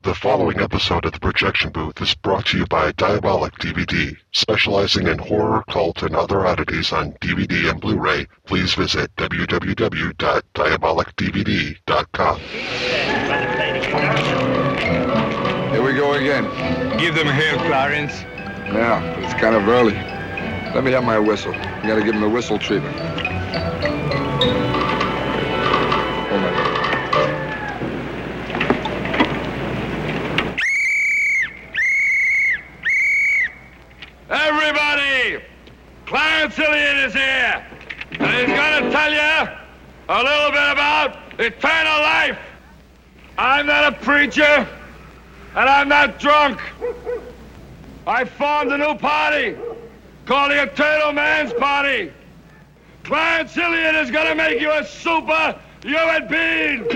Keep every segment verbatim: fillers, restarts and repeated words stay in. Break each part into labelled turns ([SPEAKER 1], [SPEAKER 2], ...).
[SPEAKER 1] The following episode of The Projection Booth is brought to you by Diabolic D V D. Specializing in horror, cult, and other oddities on D V D and Blu-ray, please visit w w w dot diabolic d v d dot com.
[SPEAKER 2] Here we go again.
[SPEAKER 3] Give them hell, Clarence.
[SPEAKER 2] Yeah, but it's kind of early. Let me have my whistle. You gotta give him the whistle treatment. Hold on.
[SPEAKER 3] Everybody! Clarence Iliad is here! And he's gonna tell you a little bit about eternal life. I'm not a preacher, and I'm not drunk. I formed a new party called the Eternal Man's Party. Clarence Iliad is gonna make you a super human being.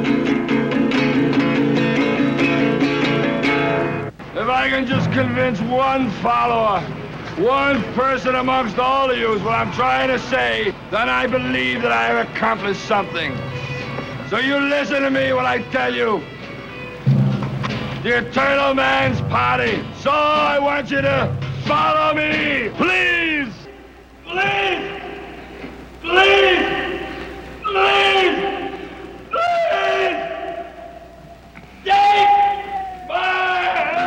[SPEAKER 3] If I can just convince one follower, one person amongst all of you is what I'm trying to say, then I believe that I have accomplished something. So you listen to me when I tell you the Eternal Man's Party. So I want you to follow me, please, please, please, please, please, take my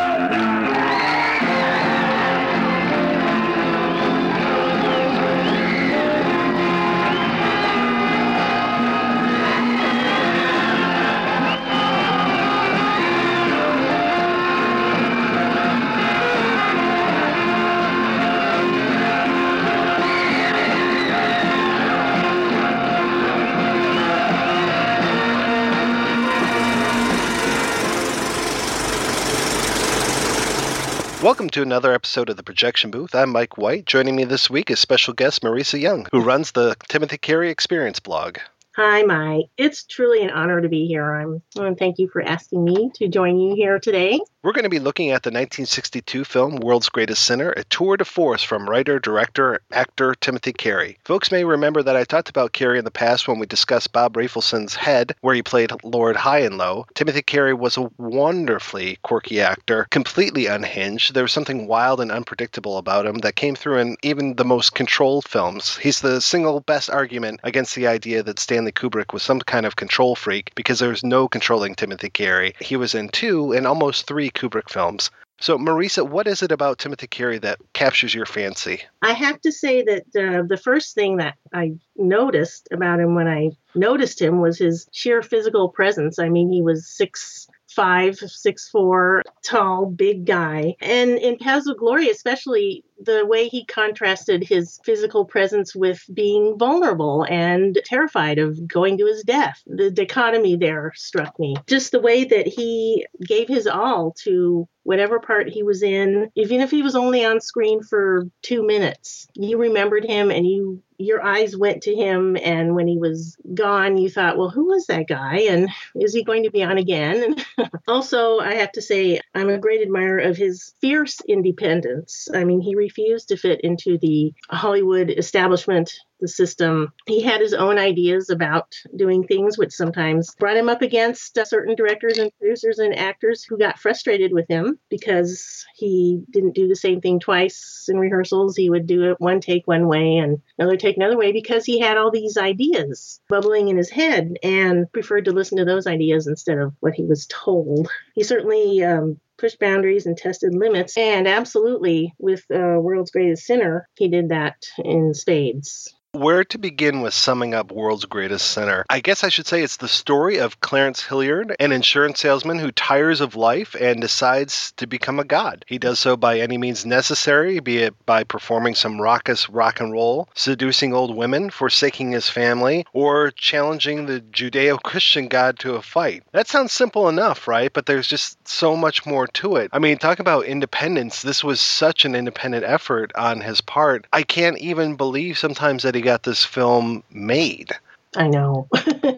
[SPEAKER 4] Welcome to another episode of The Projection Booth. I'm Mike White. Joining me this week is special guest Marisa Young, who runs the Timothy Carey Experience blog.
[SPEAKER 5] Hi, Mike. It's truly an honor to be here. I'm, and thank you for asking me to join you here today.
[SPEAKER 4] We're going to be looking at the nineteen sixty-two film World's Greatest Sinner, a tour de force from writer, director, actor Timothy Carey. Folks may remember that I talked about Carey in the past when we discussed Bob Rafelson's Head, where he played Lord High and Low. Timothy Carey was a wonderfully quirky actor, completely unhinged. There was something wild and unpredictable about him that came through in even the most controlled films. He's the single best argument against the idea that Stanley Kubrick was some kind of control freak, because there's no controlling Timothy Carey. He was in two and almost three Kubrick films. So, Marisa, what is it about Timothy Carey that captures your fancy?
[SPEAKER 5] I have to say that uh, the first thing that I noticed about him when I noticed him was his sheer physical presence. I mean, he was six five, six four, tall, big guy. And in Paths of Glory, especially, the way he contrasted his physical presence with being vulnerable and terrified of going to his death. The dichotomy there struck me. Just the way that he gave his all to whatever part he was in, even if he was only on screen for two minutes. You remembered him and you your eyes went to him, and when he was gone, you thought, well, who was that guy? And is he going to be on again? And also, I have to say, I'm a great admirer of his fierce independence. I mean, he refused to fit into the Hollywood establishment, the system. He had his own ideas about doing things, which sometimes brought him up against uh, certain directors and producers and actors who got frustrated with him because he didn't do the same thing twice in rehearsals. He would do it one take one way and another take another way because he had all these ideas bubbling in his head and preferred to listen to those ideas instead of what he was told. He certainly um, pushed boundaries and tested limits. And absolutely, with uh, World's Greatest Sinner, he did that in spades.
[SPEAKER 4] Where to begin with summing up World's Greatest Sinner? I guess I should say it's the story of Clarence Hilliard, an insurance salesman who tires of life and decides to become a god. He does so by any means necessary, be it by performing some raucous rock and roll, seducing old women, forsaking his family, or challenging the Judeo-Christian God to a fight. That sounds simple enough, right? But there's just so much more to it. I mean, talk about independence. This was such an independent effort on his part. I can't even believe sometimes that he got this film made.
[SPEAKER 5] I know.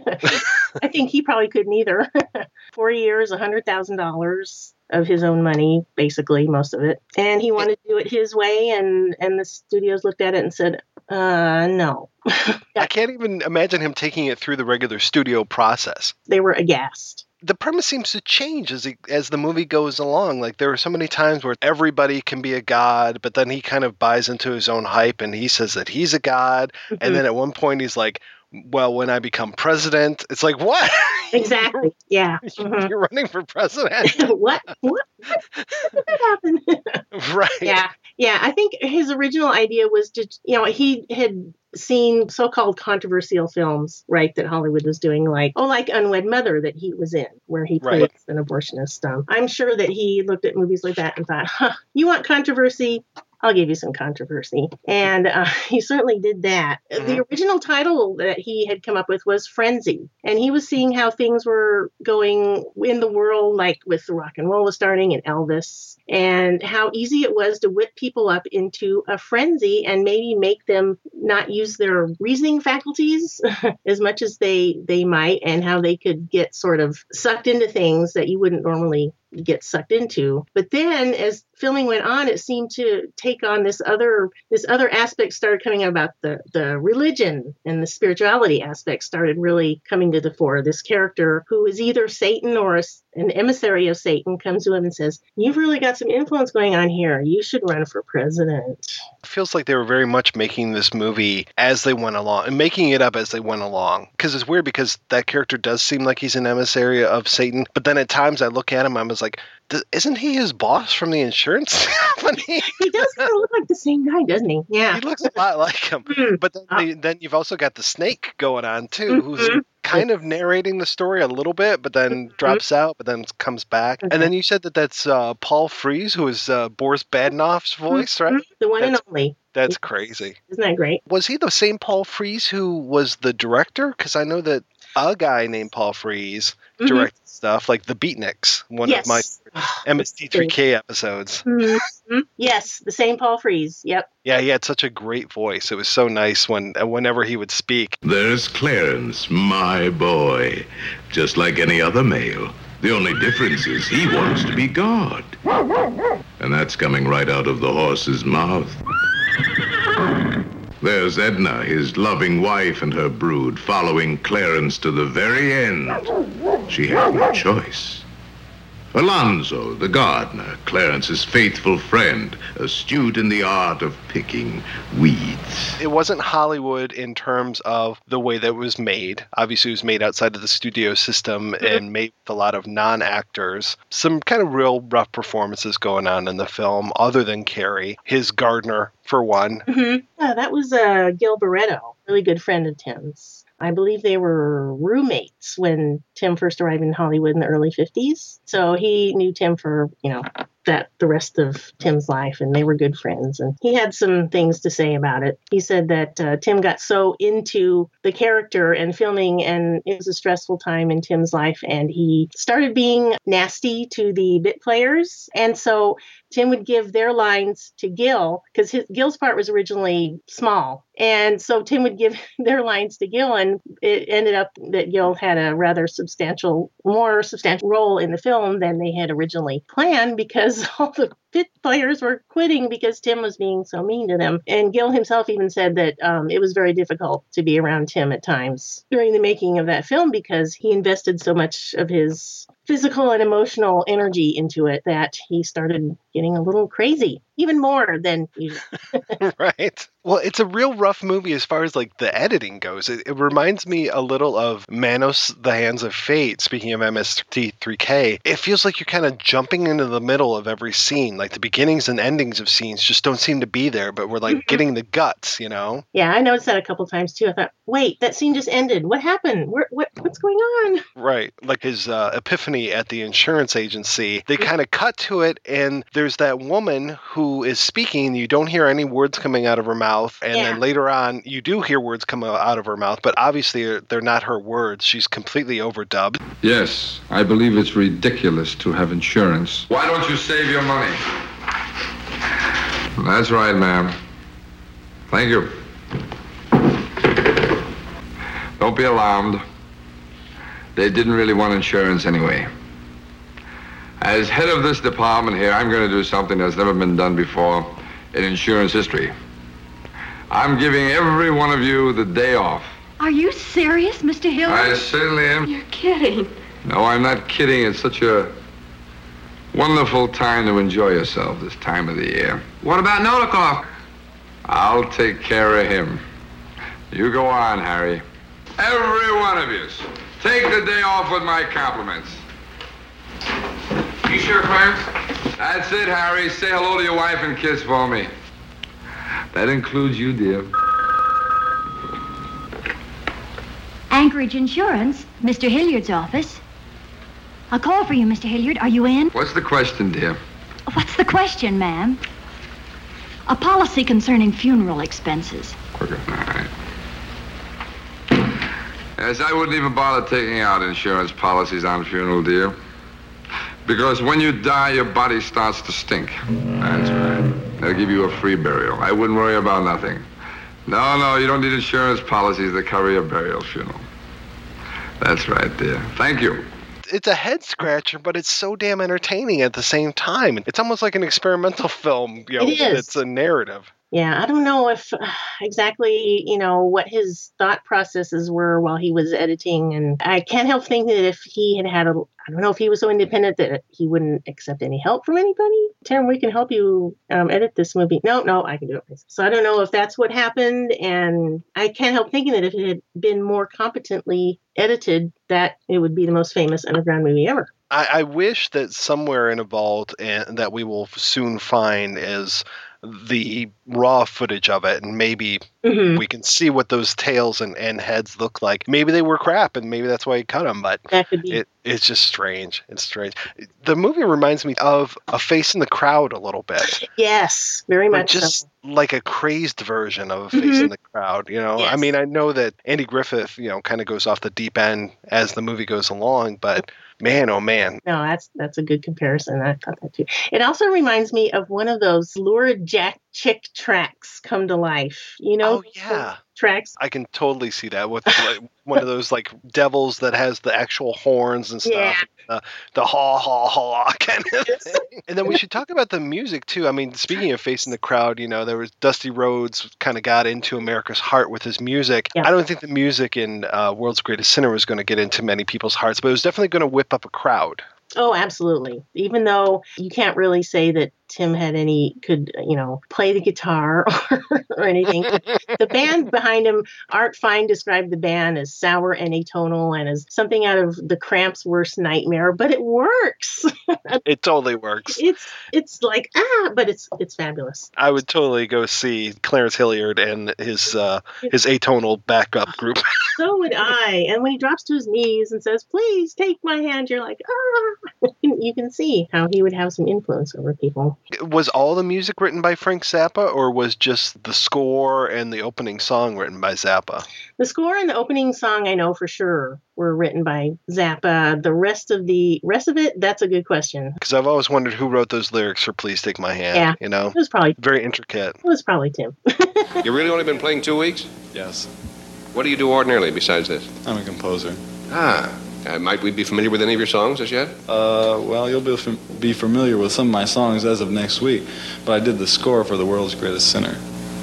[SPEAKER 5] I think he probably couldn't either. Four years, one hundred thousand dollars of his own money, basically, most of it. And he wanted to do it his way, and, and the studios looked at it and said, uh, no.
[SPEAKER 4] I can't even imagine him taking it through the regular studio process.
[SPEAKER 5] They were aghast.
[SPEAKER 4] the premise seems to change as he, as the movie goes along. Like, there are so many times where everybody can be a god, but then he kind of buys into his own hype and he says that he's a god. Mm-hmm. And then at one point he's like, well, when I become president, it's like, what?
[SPEAKER 5] Exactly. Yeah.
[SPEAKER 4] Mm-hmm. You're running for president.
[SPEAKER 5] what? What? How did that happen?
[SPEAKER 4] Right.
[SPEAKER 5] Yeah. Yeah. I think his original idea was to, you know, he had seen so-called controversial films, right, that Hollywood was doing, like, oh, like Unwed Mother that he was in, where he plays right. an abortionist. Um, I'm sure that he looked at movies like that and thought, huh, you want controversy? I'll give you some controversy. And uh, he certainly did that. Mm-hmm. The original title that he had come up with was Frenzy. And he was seeing how things were going in the world, like with the rock and roll was starting and Elvis, and how easy it was to whip people up into a frenzy and maybe make them not use their reasoning faculties as much as they, they might, and how they could get sort of sucked into things that you wouldn't normally get sucked into. But then as filming went on, it seemed to take on this other this other aspect started coming about the the religion, and the spirituality aspect started really coming to the fore. This character who is either Satan or a, an emissary of Satan comes to him and says, you've really got some influence going on here. You should run for president.
[SPEAKER 4] It feels like they were very much making this movie as they went along and making it up as they went along. Because it's weird because that character does seem like he's an emissary of Satan. But then at times I look at him, I was like, isn't he his boss from the insurance company?
[SPEAKER 5] He does kind of look like the same guy, doesn't he? Yeah.
[SPEAKER 4] He looks a lot like him. Mm-hmm. But then, the, then you've also got the snake going on, too, mm-hmm. who's kind of narrating the story a little bit, but then mm-hmm. drops out, but then comes back. Mm-hmm. And then you said that that's uh, Paul Frees, who is uh, Boris Badenoff's voice, mm-hmm. right?
[SPEAKER 5] The one
[SPEAKER 4] that's,
[SPEAKER 5] and only.
[SPEAKER 4] That's crazy.
[SPEAKER 5] Isn't that great?
[SPEAKER 4] Was he the same Paul Frees who was the director? Because I know that a guy named Paul Frees mm-hmm. directed stuff like The Beatniks, one
[SPEAKER 5] yes.
[SPEAKER 4] of my M S T three K episodes.
[SPEAKER 5] Mm-hmm. Yes, the same Paul Frees. Yep.
[SPEAKER 4] Yeah, he had such a great voice. It was so nice when whenever he would speak.
[SPEAKER 6] There's Clarence, my boy, just like any other male. The only difference is he wants to be God. And that's coming right out of the horse's mouth. There's Edna, his loving wife, and her brood, following Clarence to the very end. She had no choice. Alonzo, the gardener, Clarence's faithful friend, astute in the art of picking weeds.
[SPEAKER 4] It wasn't Hollywood in terms of the way that it was made. Obviously, it was made outside of the studio system and made with a lot of non-actors. Some kind of real rough performances going on in the film, other than Carrie, his gardener, for one.
[SPEAKER 5] Mm-hmm. Yeah, that was uh, Gil Barreto, really good friend of Tim's. I believe they were roommates when Tim first arrived in Hollywood in the early fifties. So he knew Tim for, you know, that the rest of Tim's life, and they were good friends. And he had some things to say about it. He said that uh, Tim got so into the character and filming, and it was a stressful time in Tim's life, and he started being nasty to the bit players. And so Tim would give their lines to Gil, because Gil's part was originally small. And so Tim would give their lines to Gil, and it ended up that Gil had a rather substantial, more substantial role in the film than they had originally planned, because all the bit players were quitting because Tim was being so mean to them. And Gil himself even said that um, it was very difficult to be around Tim at times during the making of that film, because he invested so much of his physical and emotional energy into it that he started getting a little crazy, even more than usual.
[SPEAKER 4] Right. Well, it's a real rough movie as far as like the editing goes. It, it reminds me a little of Manos, The Hands of Fate. Speaking of M S T three K, it feels like you're kind of jumping into the middle of every scene. Like the beginnings and endings of scenes just don't seem to be there, but we're like mm-hmm. getting the guts, you know?
[SPEAKER 5] Yeah, I noticed that a couple times too. I thought, wait, that scene just ended. What happened? Where, what, what's going on?
[SPEAKER 4] Right. Like his uh, epiphany at the insurance agency. They kind of cut to it, and there's that woman who is speaking. You don't hear any words coming out of her mouth. And yeah. then later on, you do hear words come out of her mouth, but obviously they're not her words. She's completely overdubbed.
[SPEAKER 2] Yes, I believe it's ridiculous to have insurance.
[SPEAKER 7] Why don't you save your money?
[SPEAKER 2] That's right, ma'am. Thank you. Don't be alarmed. They didn't really want insurance anyway. As head of this department here, I'm going to do something that's never been done before in insurance history. I'm giving every one of you the day off.
[SPEAKER 8] Are you serious, Mister Hill?
[SPEAKER 2] I certainly am.
[SPEAKER 8] You're kidding.
[SPEAKER 2] No, I'm not kidding. It's such a wonderful time to enjoy yourself this time of the year.
[SPEAKER 7] What about Nolikov?
[SPEAKER 2] I'll take care of him. You go on, Harry. Every one of you, take the day off with my compliments.
[SPEAKER 7] You sure, Clarence?
[SPEAKER 2] That's it, Harry. Say hello to your wife and kiss for me. That includes you, dear.
[SPEAKER 8] Anchorage Insurance, Mister Hilliard's office. A call for you, Mister Hilliard. Are you in?
[SPEAKER 2] What's the question, dear?
[SPEAKER 8] What's the question, ma'am? A policy concerning funeral expenses.
[SPEAKER 2] Quicker. All right. Yes, I wouldn't even bother taking out insurance policies on funeral, dear. Because when you die, your body starts to stink. That's right. They'll give you a free burial. I wouldn't worry about nothing. No, no, you don't need insurance policies that cover your burial funeral. That's right, dear. Thank you.
[SPEAKER 4] It's a head scratcher, but it's so damn entertaining at the same time. It's almost like an experimental film. You know,
[SPEAKER 5] It is.
[SPEAKER 4] It's a narrative.
[SPEAKER 5] Yeah, I don't know if uh, exactly, you know, what his thought processes were while he was editing. And I can't help thinking that if he had had a, I don't know if he was so independent that he wouldn't accept any help from anybody. Tim, we can help you um, edit this movie. No, no, I can do it myself. So I don't know if that's what happened. And I can't help thinking that if it had been more competently edited, that it would be the most famous underground movie ever.
[SPEAKER 4] I, I wish that somewhere in a vault and that we will soon find is the raw footage of it, and maybe
[SPEAKER 5] Mm-hmm.
[SPEAKER 4] we can see what those tails and, and heads look like. Maybe they were crap, and maybe that's why he cut them, but
[SPEAKER 5] That could be.
[SPEAKER 4] it, it's just strange. It's strange. The movie reminds me of A Face in the Crowd a little bit.
[SPEAKER 5] Yes, very
[SPEAKER 4] But
[SPEAKER 5] much
[SPEAKER 4] just
[SPEAKER 5] so.
[SPEAKER 4] like a crazed version of A Face
[SPEAKER 5] Mhm.
[SPEAKER 4] in the Crowd, you know? I
[SPEAKER 5] Yes.
[SPEAKER 4] mean, I know that Andy Griffith, you know, kind of goes off the deep end as the movie goes along, but man, oh man.
[SPEAKER 5] No, that's that's a good comparison. I thought that too. It also reminds me of one of those lurid Jack chick tracks come to life. You know,
[SPEAKER 4] Oh, yeah.
[SPEAKER 5] tracks.
[SPEAKER 4] I can totally see that with like, one of those like devils that has the actual horns and stuff.
[SPEAKER 5] Yeah.
[SPEAKER 4] The, the haw, haw, haw kind of
[SPEAKER 5] Yes.
[SPEAKER 4] thing. And then we should talk about the music too. I mean, speaking of Face in the Crowd, you know, there was Dusty Rhodes kind of got into America's heart with his music.
[SPEAKER 5] Yeah.
[SPEAKER 4] I don't think the music in uh, World's Greatest Sinner was going to get into many people's hearts, but it was definitely going to whip up a crowd.
[SPEAKER 5] Oh, absolutely. Even though you can't really say that Tim had any, could, you know, play the guitar or, or anything. The band behind him, Art Fine described the band as sour and atonal and as something out of the Cramps' worst nightmare, but it works.
[SPEAKER 4] It totally works.
[SPEAKER 5] It's it's like, ah, but it's it's fabulous.
[SPEAKER 4] I would totally go see Clarence Hilliard and his uh, his atonal backup group.
[SPEAKER 5] So would I. And when he drops to his knees and says, please take my hand, you're like, ah. You can see how he would have some influence over people.
[SPEAKER 4] Was all the music written by Frank Zappa, or was just the score and the opening song written by Zappa?
[SPEAKER 5] The score and the opening song, I know for sure, were written by Zappa. The rest of the rest of it, that's a good question.
[SPEAKER 4] Because I've always wondered who wrote those lyrics for Please Take My Hand.
[SPEAKER 5] Yeah.
[SPEAKER 4] You know,
[SPEAKER 5] It was probably
[SPEAKER 4] very intricate.
[SPEAKER 5] it was probably Tim.
[SPEAKER 9] You really only been playing two weeks?
[SPEAKER 10] Yes,
[SPEAKER 9] What do you do ordinarily besides this?
[SPEAKER 10] I'm a composer.
[SPEAKER 9] Ah, uh, might we be familiar with any of your songs as yet?
[SPEAKER 10] Uh, well, you'll be, fam- be familiar with some of my songs as of next week, but I did the score for The World's Greatest Sinner.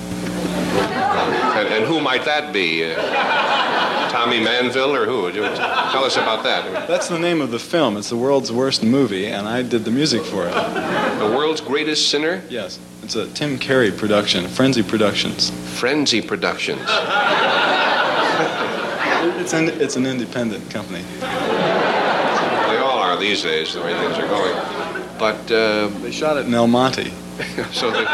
[SPEAKER 9] And, and who might that be? Uh, Tommy Manville or who? Tell us about that.
[SPEAKER 10] That's the name of the film. It's the world's worst movie, and I did the music for it.
[SPEAKER 9] The World's Greatest Sinner?
[SPEAKER 10] Yes, it's a Tim Carey production, Frenzy Productions.
[SPEAKER 9] Frenzy Productions.
[SPEAKER 10] It's an, it's an independent company.
[SPEAKER 9] They all are these days, the way things are going. But, uh,
[SPEAKER 10] They shot it in El Monte.
[SPEAKER 9] so they...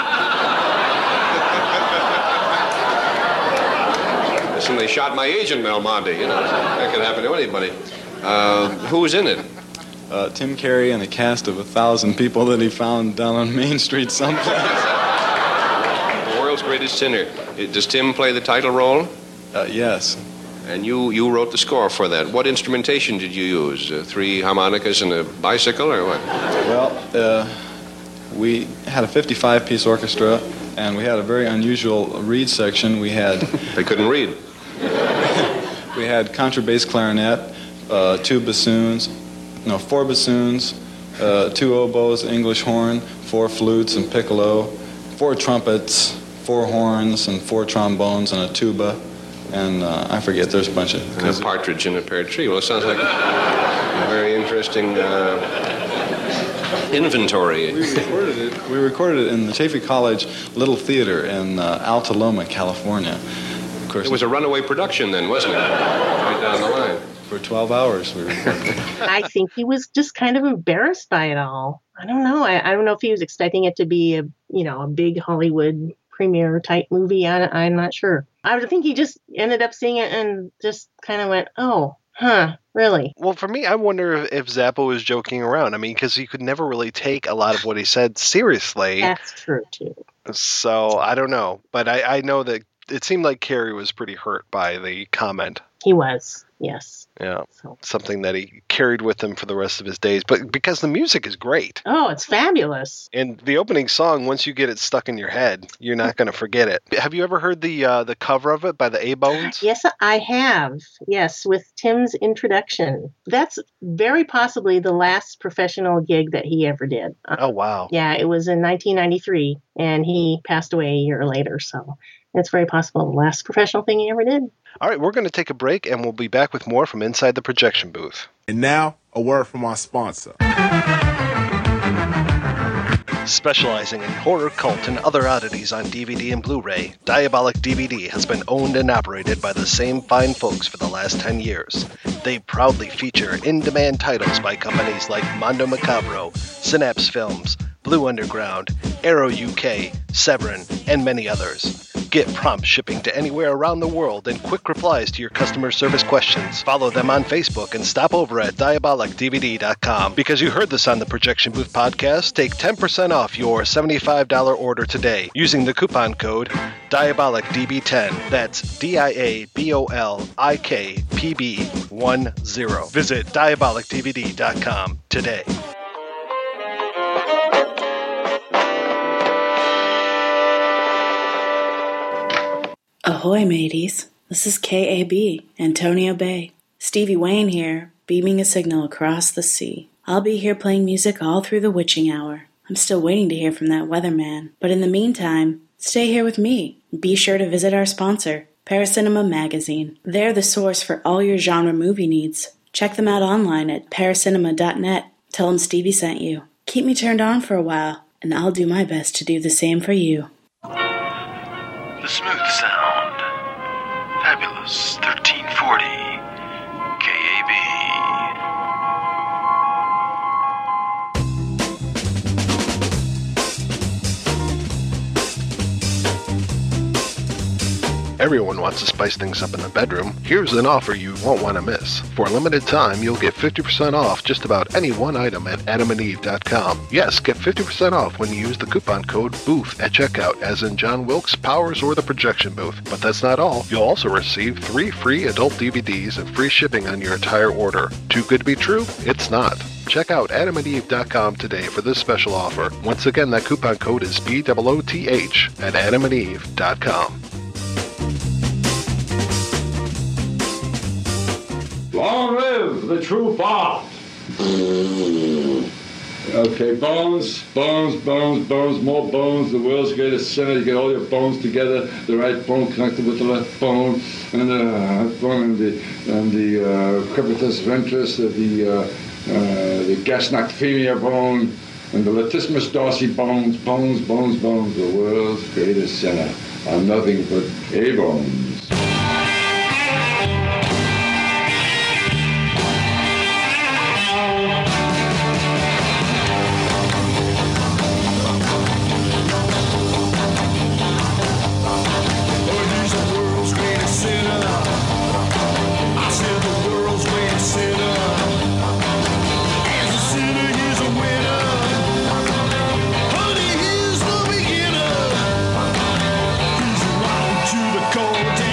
[SPEAKER 9] Listen, they shot my agent in El Monte, you know. That can happen to anybody. Uh, who was in it?
[SPEAKER 10] Uh, Tim Carey and a cast of a thousand people that he found down on Main Street someplace.
[SPEAKER 9] The World's Greatest Sinner. Uh, Does Tim play the title role?
[SPEAKER 10] Uh, yes.
[SPEAKER 9] And you, you wrote the score for that. What instrumentation did you use? Uh, three harmonicas and a bicycle, or what?
[SPEAKER 10] Well, uh, we had a fifty-five piece orchestra, and we had a very unusual reed section. We had
[SPEAKER 9] They couldn't read.
[SPEAKER 10] we had contrabass clarinet, uh, two bassoons, no, four bassoons, uh, two oboes, English horn, four flutes and piccolo, four trumpets, four horns, and four trombones, and a tuba. And uh, I forget, there's a bunch of...
[SPEAKER 9] And a partridge in a pear tree. Well, it sounds like A very interesting uh, inventory.
[SPEAKER 10] We recorded it. We recorded it in the Chaffey College Little Theater in uh, Alta Loma, California. Of course,
[SPEAKER 9] it was a runaway production then, wasn't it? Right down the line.
[SPEAKER 10] For twelve hours, we recorded it.
[SPEAKER 5] I think he was just kind of embarrassed by it all. I don't know. I, I don't know if he was expecting it to be a, you know, a big Hollywood premiere type movie. I, I'm not sure. I would think he just ended up seeing it and just kind of went, oh, huh, really?
[SPEAKER 4] Well, for me, I wonder if, if Zappa was joking around. I mean, because you could never really take a lot of what he said seriously.
[SPEAKER 5] That's true, too.
[SPEAKER 4] So, I don't know. But I, I know that it seemed like Carrie was pretty hurt by the comment.
[SPEAKER 5] He was, yes.
[SPEAKER 4] Yeah, so. Something that he carried with him for the rest of his days. But because the music is great.
[SPEAKER 5] Oh, it's fabulous.
[SPEAKER 4] And the opening song, once you get it stuck in your head, you're not going to forget it. Have you ever heard the uh, the cover of it by the A-Bones?
[SPEAKER 5] Yes, I have. Yes, with Tim's introduction. That's very possibly the last professional gig that he ever did.
[SPEAKER 4] Oh, wow.
[SPEAKER 5] Yeah, it was in nineteen ninety-three, and he passed away a year later, so it's very possible the last professional thing he ever did.
[SPEAKER 4] All right, we're going to take a break, and we'll be back with more from inside the projection booth.
[SPEAKER 11] And now, a word from our sponsor.
[SPEAKER 4] Specializing in horror, cult, and other oddities on D V D and Blu-ray, Diabolic D V D has been owned and operated by the same fine folks for the last ten years. They proudly feature in-demand titles by companies like Mondo Macabro, Synapse Films, Blue Underground, Arrow U K, Severin, and many others. Get prompt shipping to anywhere around the world and quick replies to your customer service questions. Follow them on Facebook and stop over at diabolic d v d dot com. Because you heard this on the Projection Booth podcast, take ten percent off your seventy-five dollars order today using the coupon code diabolic d b ten. That's D I A B O L I K P B ten. Visit diabolic d v d dot com today.
[SPEAKER 12] Ahoy, mateys. This is K A B, Antonio Bay. Stevie Wayne here, beaming a signal across the sea. I'll be here playing music all through the witching hour. I'm still waiting to hear from that weatherman. But in the meantime, stay here with me. Be sure to visit our sponsor, Paracinema Magazine. They're the source for all your genre movie needs. Check them out online at paracinema dot net. Tell them Stevie sent you. Keep me turned on for a while, and I'll do my best to do the same for you.
[SPEAKER 13] The smooth sound. Fabulous thirteen forty K A B.
[SPEAKER 1] Everyone wants to spice things up in the bedroom. Here's an offer you won't want to miss. For a limited time, you'll get fifty percent off just about any one item at adam and eve dot com. Yes, get fifty percent off when you use the coupon code BOOTH at checkout, as in John Wilkes, Powers, or the Projection Booth. But that's not all. You'll also receive three free adult D V Ds and free shipping on your entire order. Too good to be true? It's not. Check out adam and eve dot com today for this special offer. Once again, that coupon code is B O O T H at adam and eve dot com.
[SPEAKER 3] Long live the true Bob! Okay, bones, bones, bones, bones, more bones. The world's greatest sinner. You get all your bones together. The right bone connected with the left bone, and the left bone, and the and the uh, crepitus ventris, uh, the uh, uh, the gastrocnemius bone, and the latissimus dorsi bones, bones, bones, bones. The world's greatest sinner are nothing but A bones.
[SPEAKER 14] Cold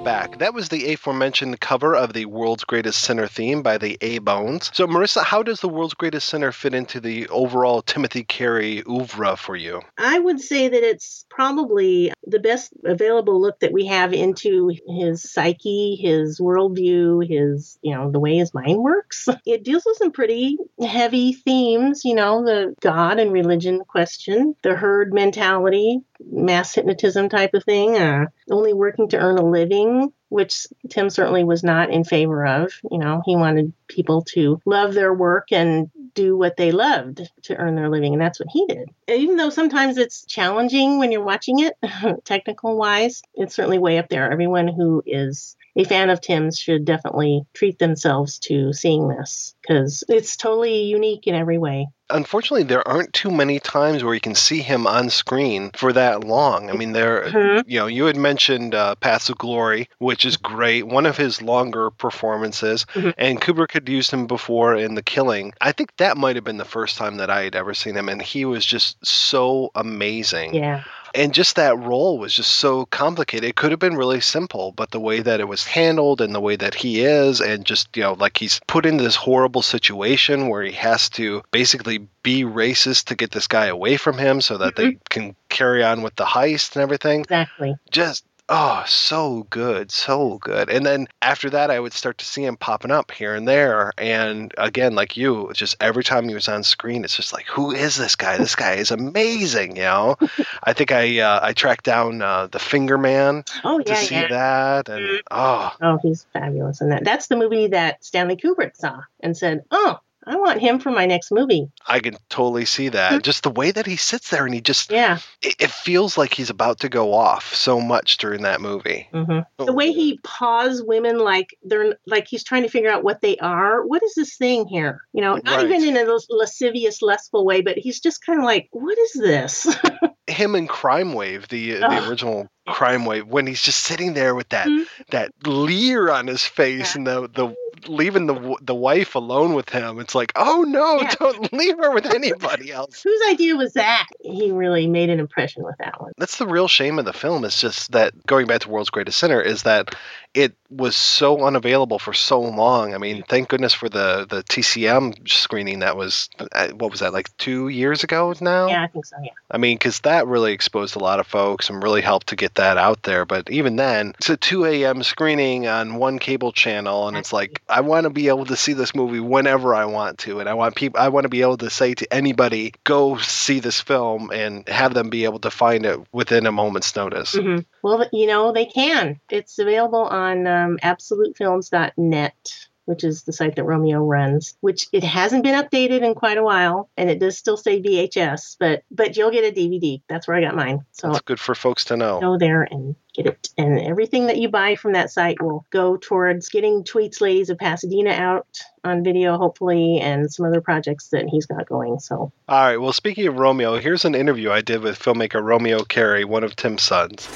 [SPEAKER 4] back. That was the aforementioned cover of the World's Greatest Sinner theme by the A-Bones. So, Marissa, how does the World's Greatest Sinner fit into the overall Timothy Carey oeuvre for you?
[SPEAKER 5] I would say that it's probably the best available look that we have into his psyche, his worldview, his, you know, the way his mind works. It deals with some pretty heavy themes, you know, the God and religion question, the herd mentality, mass hypnotism type of thing, uh, only working to earn a living, which Tim certainly was not in favor of. You know, he wanted people to love their work and do what they loved to earn their living, and that's what he did. Even though sometimes it's challenging when you're watching it, technical wise, it's certainly way up there. Everyone who is a fan of Tim's should definitely treat themselves to seeing this, because it's totally unique in every way.
[SPEAKER 4] Unfortunately, there aren't too many times where you can see him on screen for that long. I mean, there, mm-hmm. you know, you had mentioned uh, Paths of Glory, which is great, one of his longer performances, mm-hmm. and Kubrick had used him before in The Killing. I think that might have been the first time that I had ever seen him, and he was just so amazing.
[SPEAKER 5] Yeah.
[SPEAKER 4] And just that role was just so complicated. It could have been really simple, but the way that it was handled and the way that he is, and just, you know, like he's put into this horrible situation where he has to basically be racist to get this guy away from him so that mm-hmm. they can carry on with the heist and everything.
[SPEAKER 5] Exactly.
[SPEAKER 4] Just, oh, so good, so good. And then after that, I would start to see him popping up here and there. And again, like you, just every time he was on screen, it's just like, who is this guy? This guy is amazing, you know? I think I uh, I tracked down uh, The Finger Man
[SPEAKER 5] oh, yeah,
[SPEAKER 4] to see
[SPEAKER 5] yeah.
[SPEAKER 4] that. And oh.
[SPEAKER 5] oh, he's fabulous in that. That's the movie that Stanley Kubrick saw and said, oh, I want him for my next movie.
[SPEAKER 4] I can totally see that. Mm-hmm. Just the way that he sits there and he just,
[SPEAKER 5] yeah,
[SPEAKER 4] it, it feels like he's about to go off so much during that movie.
[SPEAKER 5] Mm-hmm. Oh. The way he paws women like they're like he's trying to figure out what they are. What is this thing here? You know, not right. even in a lascivious, lustful way, but he's just kind of like, what is this?
[SPEAKER 4] Him in Crime Wave, the
[SPEAKER 5] oh.
[SPEAKER 4] the original Crime Wave, when he's just sitting there with that mm-hmm. that leer on his face yeah. and the the leaving the the wife alone with him. It's like, oh no, yeah. don't leave her with anybody else.
[SPEAKER 5] Whose idea was that? He really made an impression with that one.
[SPEAKER 4] That's the real shame of the film. It's just that, going back to World's Greatest Sinner, is that it was so unavailable for so long. I mean, thank goodness for the, the T C M screening that was, what was that, like two years ago now?
[SPEAKER 5] Yeah, I think so, yeah.
[SPEAKER 4] I mean, because that really exposed a lot of folks and really helped to get that out there. But even then, it's a two a.m. screening on one cable channel, and it's like, I want to be able to see this movie whenever I want to, and I want people, I want to be able to say to anybody, go see this film, and have them be able to find it within a moment's notice.
[SPEAKER 5] Mm-hmm. Well, you know, they can. It's available on um, absolute films dot net, which is the site that Romeo runs, which it hasn't been updated in quite a while, and it does still say V H S, but but you'll get a D V D. That's where I got mine. So
[SPEAKER 4] that's good for folks to know.
[SPEAKER 5] Go there and get it. And everything that you buy from that site will go towards getting Tweets Ladies of Pasadena out on video, hopefully, and some other projects that he's got going. So,
[SPEAKER 4] all right. Well, speaking of Romeo, here's an interview I did with filmmaker Romeo Carey, one of Tim's sons.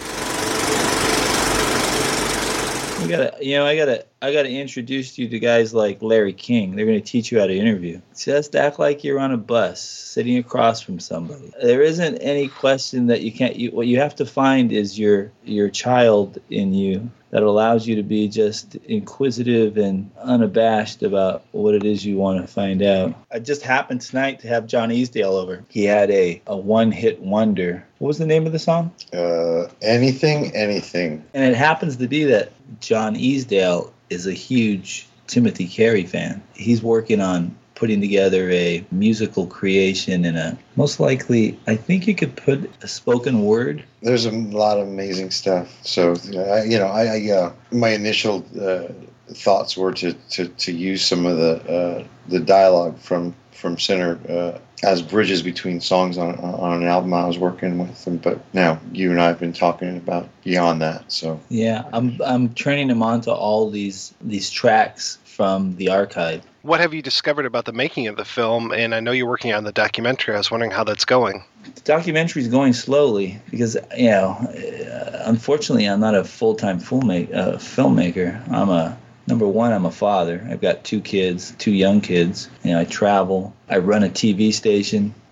[SPEAKER 14] You gotta, you know, I gotta, I gotta introduce you to guys like Larry King. They're gonna teach you how to interview. Just act like you're on a bus, sitting across from somebody. There isn't any question that you can't. You, what you have to find is your your child in you that allows you to be just inquisitive and unabashed about what it is you want to find out. I just happened tonight to have John Easdale over. He had a, a one-hit wonder. What was the name of the song?
[SPEAKER 15] Uh, anything, anything.
[SPEAKER 14] And it happens to be that John Easdale is a huge Timothy Carey fan. He's working on putting together a musical creation and a, most likely, I think you could put a spoken word.
[SPEAKER 15] There's a lot of amazing stuff. So, uh, you know, I, I uh, my initial uh, thoughts were to, to, to use some of the uh, the dialogue from from Sinner uh, as bridges between songs on on an album I was working with them. But now you and I have been talking about beyond that. So
[SPEAKER 14] yeah, I'm I'm turning him onto all these these tracks from the archive.
[SPEAKER 4] What have you discovered about the making of the film? And I know you're working on the documentary. I was wondering how that's going.
[SPEAKER 14] The documentary is going slowly because, you know, uh, unfortunately, I'm not a full-time filmmaker. Uh, filmmaker. I'm a number one. I'm a father. I've got two kids, two young kids. You know, I travel. I run a T V station.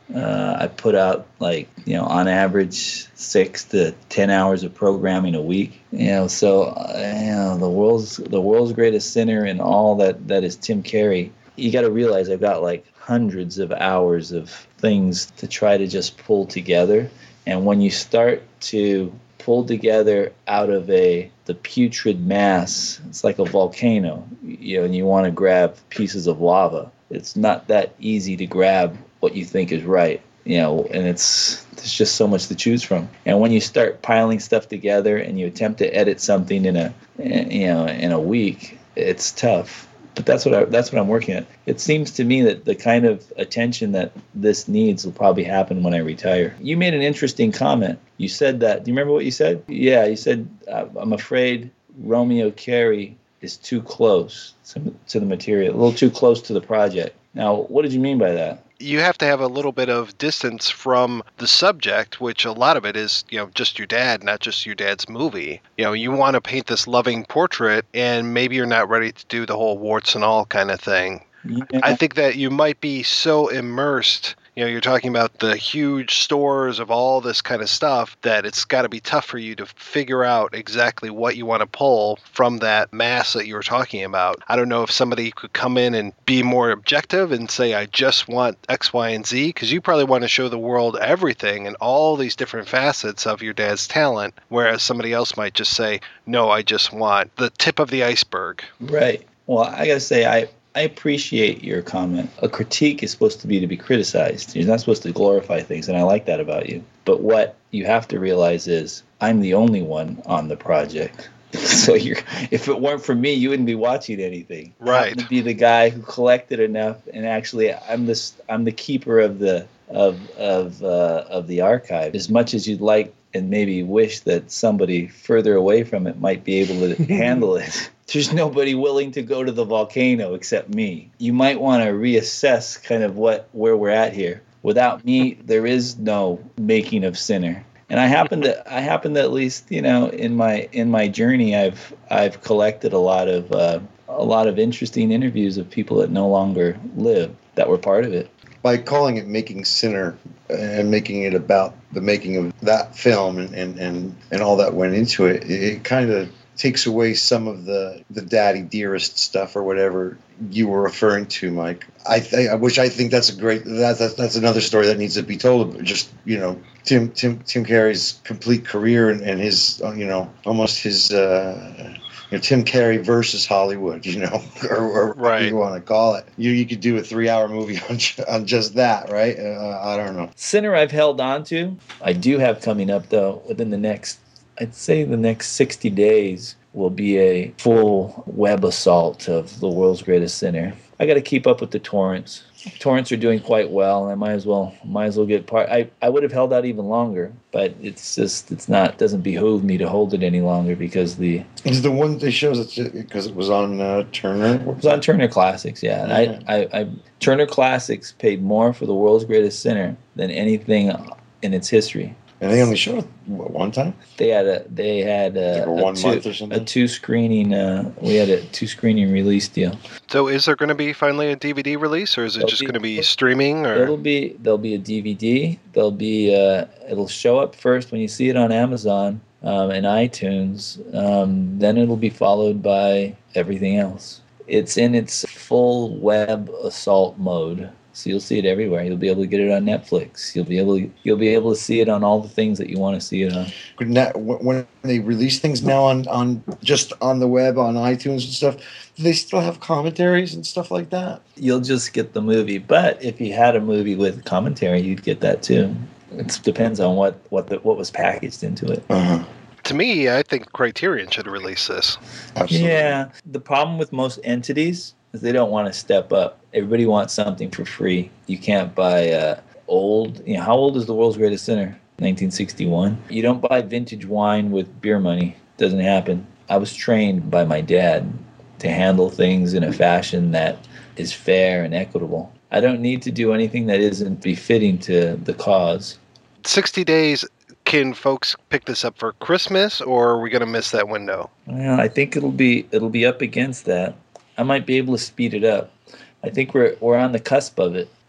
[SPEAKER 14] Uh, I put out, like, you know, on average six to ten hours of programming a week. You know, so uh, you know, the world's the world's greatest sinner and all that that is Tim Curry. You got to realize I've got like hundreds of hours of things to try to just pull together. And when you start to pull together out of a the putrid mass, it's like a volcano. You know, and you want to grab pieces of lava. It's not that easy to grab what you think is right, you know, and it's there's just so much to choose from. And when you start piling stuff together and you attempt to edit something in a, you know, in a week, it's tough. But that's what I, that's what I'm working at. It seems to me that the kind of attention that this needs will probably happen when I retire. You made an interesting comment. You said that. Do you remember what you said? Yeah, you said, I'm afraid Romeo Carey is too close to, to the material, a little too close to the project. Now, what did you mean by that?
[SPEAKER 4] You have to have a little bit of distance from the subject, which a lot of it is, you know, just your dad, not just your dad's movie. You know, you want to paint this loving portrait, and maybe you're not ready to do the whole warts and all kind of thing. Yeah. I think that you might be so immersed. You know, you're talking about the huge stores of all this kind of stuff that it's got to be tough for you to figure out exactly what you want to pull from that mass that you were talking about. I don't know if somebody could come in and be more objective and say, I just want X, Y, and Z, because you probably want to show the world everything and all these different facets of your dad's talent, whereas somebody else might just say, no, I just want the tip of the iceberg.
[SPEAKER 14] Right. Well, I got to say, I... I appreciate your comment. A critique is supposed to be to be criticized. You're not supposed to glorify things, and I like that about you. But what you have to realize is I'm the only one on the project. So you're, if it weren't for me, you wouldn't be watching anything.
[SPEAKER 4] Right.
[SPEAKER 14] I'd be the guy who collected enough, and actually, I'm the I'm the keeper of the of of uh, of the archive. As much as you'd like, and maybe wish that somebody further away from it might be able to handle it. There's nobody willing to go to the volcano except me. You might want to reassess kind of what where we're at here. Without me, there is no making of Sinner. And I happen to I happen to at least, you know, in my in my journey, I've I've collected a lot of uh, a lot of interesting interviews of people that no longer live that were part of it.
[SPEAKER 15] By calling it Making Sinner and making it about the making of that film and, and, and, and all that went into it, it kind of takes away some of the, the daddy dearest stuff or whatever you were referring to, Mike. I th- which I think that's a great that, that that's another story that needs to be told. Just, you know, Tim Tim Tim Curry's complete career and, and his uh, you know almost his uh, you know, Tim Curry versus Hollywood, you know, or, or
[SPEAKER 4] right.
[SPEAKER 15] whatever you want to call it. You you could do a three hour movie on on just that, right? Uh, I don't know.
[SPEAKER 14] Sinner I've held on to. I do have coming up though within the next. I'd say the next sixty days will be a full web assault of the world's greatest sinner. I got to keep up with the torrents. Torrents are doing quite well, and I might as well might as well get part. I, I would have held out even longer, but it's just it's not doesn't behoove me to hold it any longer because the
[SPEAKER 15] it's the one that shows it because it was on uh, Turner.
[SPEAKER 14] It was on Turner Classics, yeah. And okay. I, I I Turner Classics paid more for the world's greatest sinner than anything in its history.
[SPEAKER 15] And they only showed it what, one time.
[SPEAKER 14] They had a they had a,
[SPEAKER 15] like a one
[SPEAKER 14] a two,
[SPEAKER 15] month or something.
[SPEAKER 14] A two screening. Uh, we had a two screening release deal.
[SPEAKER 4] So, is there going to be finally a D V D release, or is it There'll just going to be streaming? Or
[SPEAKER 14] it'll be there'll be a D V D. There'll be uh, it'll show up first when you see it on Amazon um, and iTunes. Um, then it'll be followed by everything else. It's in its full web assault mode. So you'll see it everywhere. You'll be able to get it on Netflix. You'll be able to, you'll be able to see it on all the things that you want to see it on.
[SPEAKER 15] When they release things now on, on just on the web, on iTunes and stuff, do they still have commentaries and stuff like that?
[SPEAKER 14] You'll just get the movie. But if you had a movie with commentary, you'd get that too. It depends on what, what, the, what was packaged into it.
[SPEAKER 15] Uh-huh.
[SPEAKER 4] To me, I think Criterion should release this.
[SPEAKER 15] Absolutely.
[SPEAKER 14] Yeah. The problem with most entities is they don't want to step up. Everybody wants something for free. You can't buy uh, old. You know, how old is the world's greatest sinner? nineteen sixty-one. You don't buy vintage wine with beer money. Doesn't happen. I was trained by my dad to handle things in a fashion that is fair and equitable. I don't need to do anything that isn't befitting to the cause.
[SPEAKER 4] sixty days. Can folks pick this up for Christmas, or are we going to miss that window?
[SPEAKER 14] Well, I think it'll be it'll be up against that. I might be able to speed it up. I think we're we're on the cusp of it.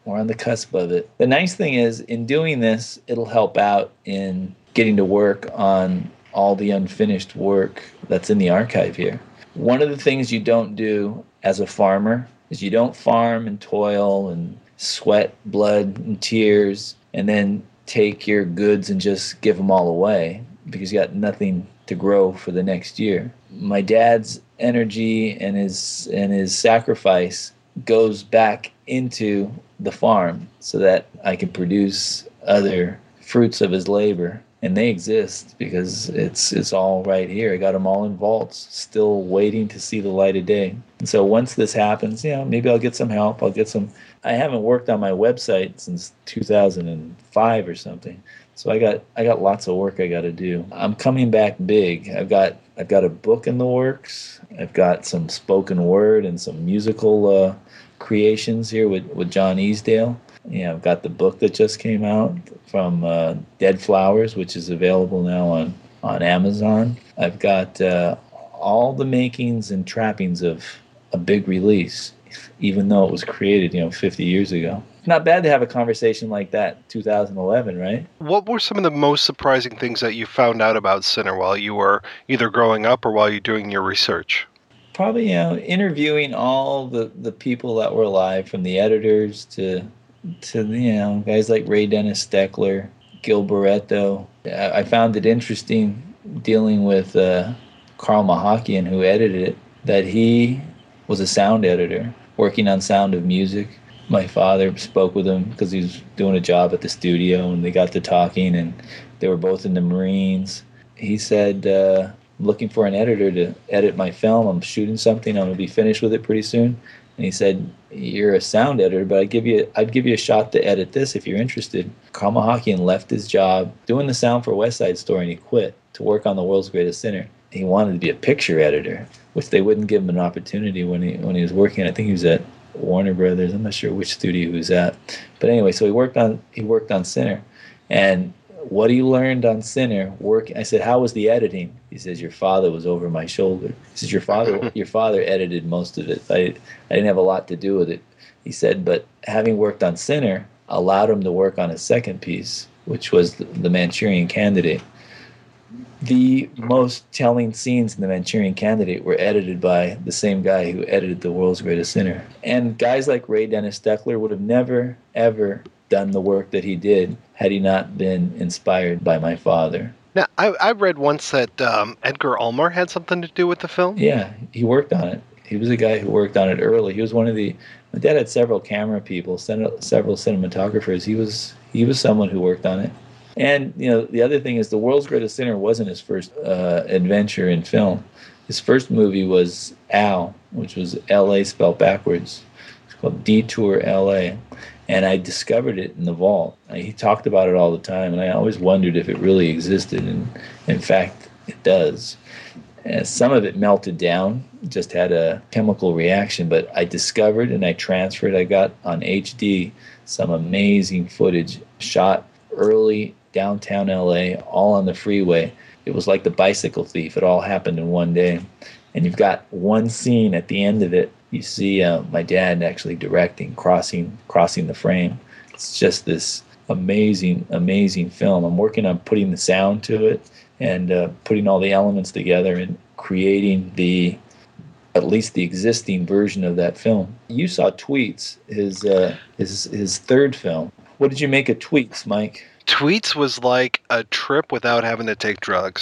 [SPEAKER 14] We're on the cusp of it. The nice thing is, in doing this, it'll help out in getting to work on all the unfinished work that's in the archive here. One of the things you don't do as a farmer is you don't farm and toil and sweat, blood, and tears, and then take your goods and just give them all away because you got nothing to grow for the next year. My dad's energy and his and his sacrifice goes back into the farm so that I can produce other fruits of his labor. And they exist because it's it's all right here. I got them all in vaults, still waiting to see the light of day. And so once this happens, you know, maybe I'll get some help. I'll get some. I haven't worked on my website since two thousand five or something. So I got I got lots of work I got to do. I'm coming back big. I've got I've got a book in the works. I've got some spoken word and some musical uh, creations here with, with John Easdale. Yeah, I've got the book that just came out from uh, Dead Flowers, which is available now on, on Amazon. I've got uh, all the makings and trappings of a big release, even though it was created, you know, fifty years ago. Not bad to have a conversation like that, two thousand eleven, right?
[SPEAKER 4] What were some of the most surprising things that you found out about Sinner while you were either growing up or while you're doing your research?
[SPEAKER 14] Probably, you know, interviewing all the, the people that were alive, from the editors to... to, you know, guys like Ray Dennis Steckler, Gil Barretto. I found it interesting dealing with uh, Carl Mahakian, who edited it, that he was a sound editor working on Sound of Music. My father spoke with him because he was doing a job at the studio, and they got to talking, and they were both in the Marines. He said, uh, I'm looking for an editor to edit my film. I'm shooting something. I'm going to be finished with it pretty soon. And he said, you're a sound editor, but I'd give you I'd give you a shot to edit this if you're interested. Carl Mahakian left his job doing the sound for West Side Story, and he quit to work on The World's Greatest Sinner. He wanted to be a picture editor, which they wouldn't give him an opportunity when he when he was working. I think he was at Warner Brothers. I'm not sure which studio he was at. But anyway, so he worked on he worked on Sinner. And what he learned on Sinner, work. I said, how was the editing? He says, your father was over my shoulder. He says, your father your father edited most of it. I, I didn't have a lot to do with it. He said, but having worked on Sinner allowed him to work on a second piece, which was the, the Manchurian Candidate. The most telling scenes in The Manchurian Candidate were edited by the same guy who edited The World's Greatest Sinner. And guys like Ray Dennis Steckler would have never, ever done the work that he did had he not been inspired by my father.
[SPEAKER 4] Now, I, I read once that um, Edgar Ulmer had something to do with the film.
[SPEAKER 14] Yeah, he worked on it. He was a guy who worked on it early. He was one of the... My dad had several camera people, several cinematographers. He was he was someone who worked on it. And, you know, the other thing is The World's Greatest Sinner wasn't his first uh, adventure in film. His first movie was Al, which was L A spelled backwards. It's called Detour L A. And I discovered it in the vault. He talked about it all the time, and I always wondered if it really existed. And in fact, it does. And some of it melted down, just had a chemical reaction. But I discovered and I transferred. I got on H D some amazing footage shot early downtown L A, all on the freeway. It was like The Bicycle Thief. It all happened in one day. And you've got one scene at the end of it. You see uh, my dad actually directing, crossing crossing the frame. It's just this amazing, amazing film. I'm working on putting the sound to it and uh, putting all the elements together and creating the, at least the existing version of that film. You saw Tweets, his uh, his his third film. What did you make of Tweets, Mike?
[SPEAKER 4] Tweets was like a trip without having to take drugs.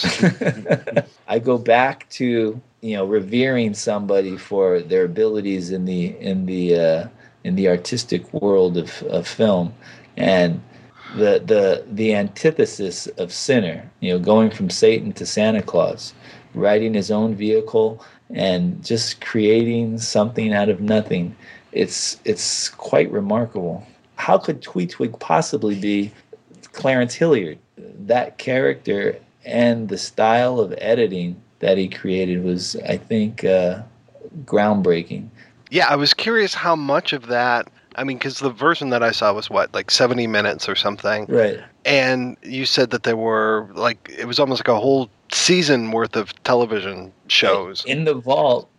[SPEAKER 14] I go back to, you know, revering somebody for their abilities in the in the uh, in the artistic world of, of film, and the the the antithesis of Sinner, you know, going from Satan to Santa Claus, riding his own vehicle and just creating something out of nothing. It's it's quite remarkable. How could Tweetwig possibly be Clarence Hilliard? That character and the style of editing that he created was, I think, uh, groundbreaking.
[SPEAKER 4] Yeah, I was curious how much of that, I mean, because the version that I saw was, what, like seventy minutes or something?
[SPEAKER 14] Right.
[SPEAKER 4] And you said that there were, like, it was almost like a whole season worth of television shows.
[SPEAKER 14] In the vault,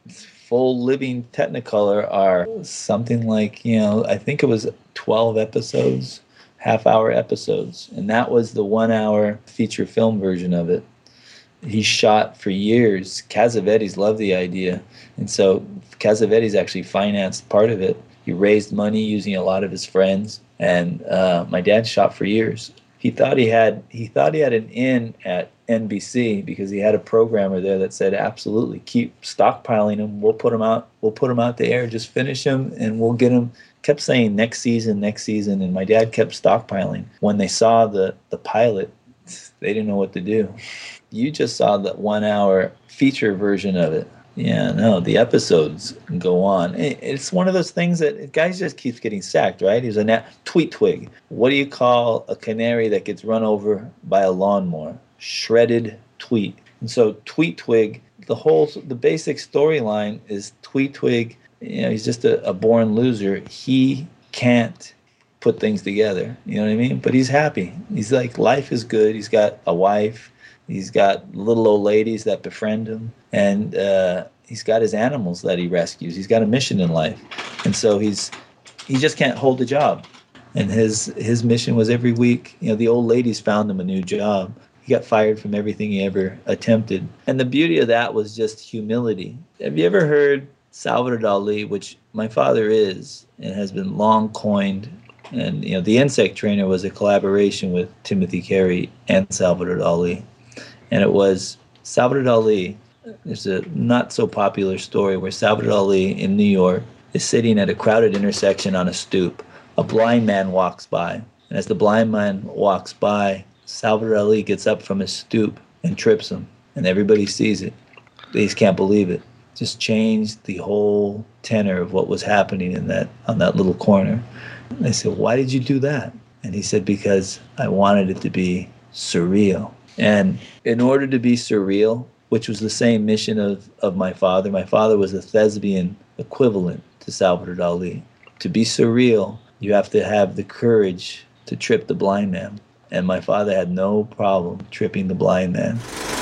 [SPEAKER 14] full living Technicolor are something like, you know, I think it was twelve episodes, half-hour episodes, and that was the one-hour feature film version of it. He shot for years. Cassavetes loved the idea, and so Cassavetes actually financed part of it. He raised money using a lot of his friends, and uh, my dad shot for years. He thought he had he thought he had an in at N B C because he had a programmer there that said, absolutely, keep stockpiling them. We'll put them out. We'll put them out the air. Just finish them, and we'll get them. Kept saying next season, next season, and my dad kept stockpiling. When they saw the the pilot, they didn't know what to do. You just saw the one-hour feature version of it. Yeah, no, the episodes go on. It's one of those things that guys just keeps getting sacked, right? He's a na- tweet twig. What do you call a canary that gets run over by a lawnmower? Shredded tweet. And so tweet twig, the whole, the basic storyline is tweet twig. You know, he's just a, a born loser. He can't put things together. You know what I mean? But he's happy. He's like, life is good. He's got a wife. He's got little old ladies that befriend him, and uh, he's got his animals that he rescues. He's got a mission in life, and so he's he just can't hold a job. And his his mission was every week. You know, the old ladies found him a new job. He got fired from everything he ever attempted. And the beauty of that was just humility. Have you ever heard Salvador Dali, which my father is and has been long coined? And you know, The Insect Trainer was a collaboration with Timothy Carey and Salvador Dali. And it was Salvador Dali. There's a not so popular story where Salvador Dali in New York is sitting at a crowded intersection on a stoop. A blind man walks by. And as the blind man walks by, Salvador Dali gets up from his stoop and trips him. And everybody sees it. They just can't believe it. Just changed the whole tenor of what was happening in that on that little corner. And they said, why did you do that? And he said, because I wanted it to be surreal. And in order to be surreal, which was the same mission of, of my father, my father was a thespian equivalent to Salvador Dali. To be surreal, you have to have the courage to trip the blind man. And my father had no problem tripping the blind man.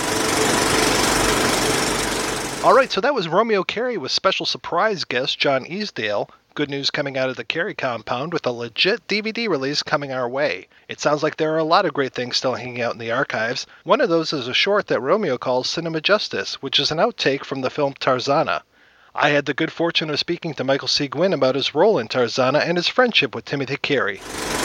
[SPEAKER 4] All right, so that was Romeo Carey with special surprise guest John Easdale. Good news coming out of the Carey compound with a legit D V D release coming our way. It sounds like there are a lot of great things still hanging out in the archives. One of those is a short that Romeo calls Cinema Justice, which is an outtake from the film Tarzana. I had the good fortune of speaking to Michael C. Gwynn about his role in Tarzana and his friendship with Timothy Carey.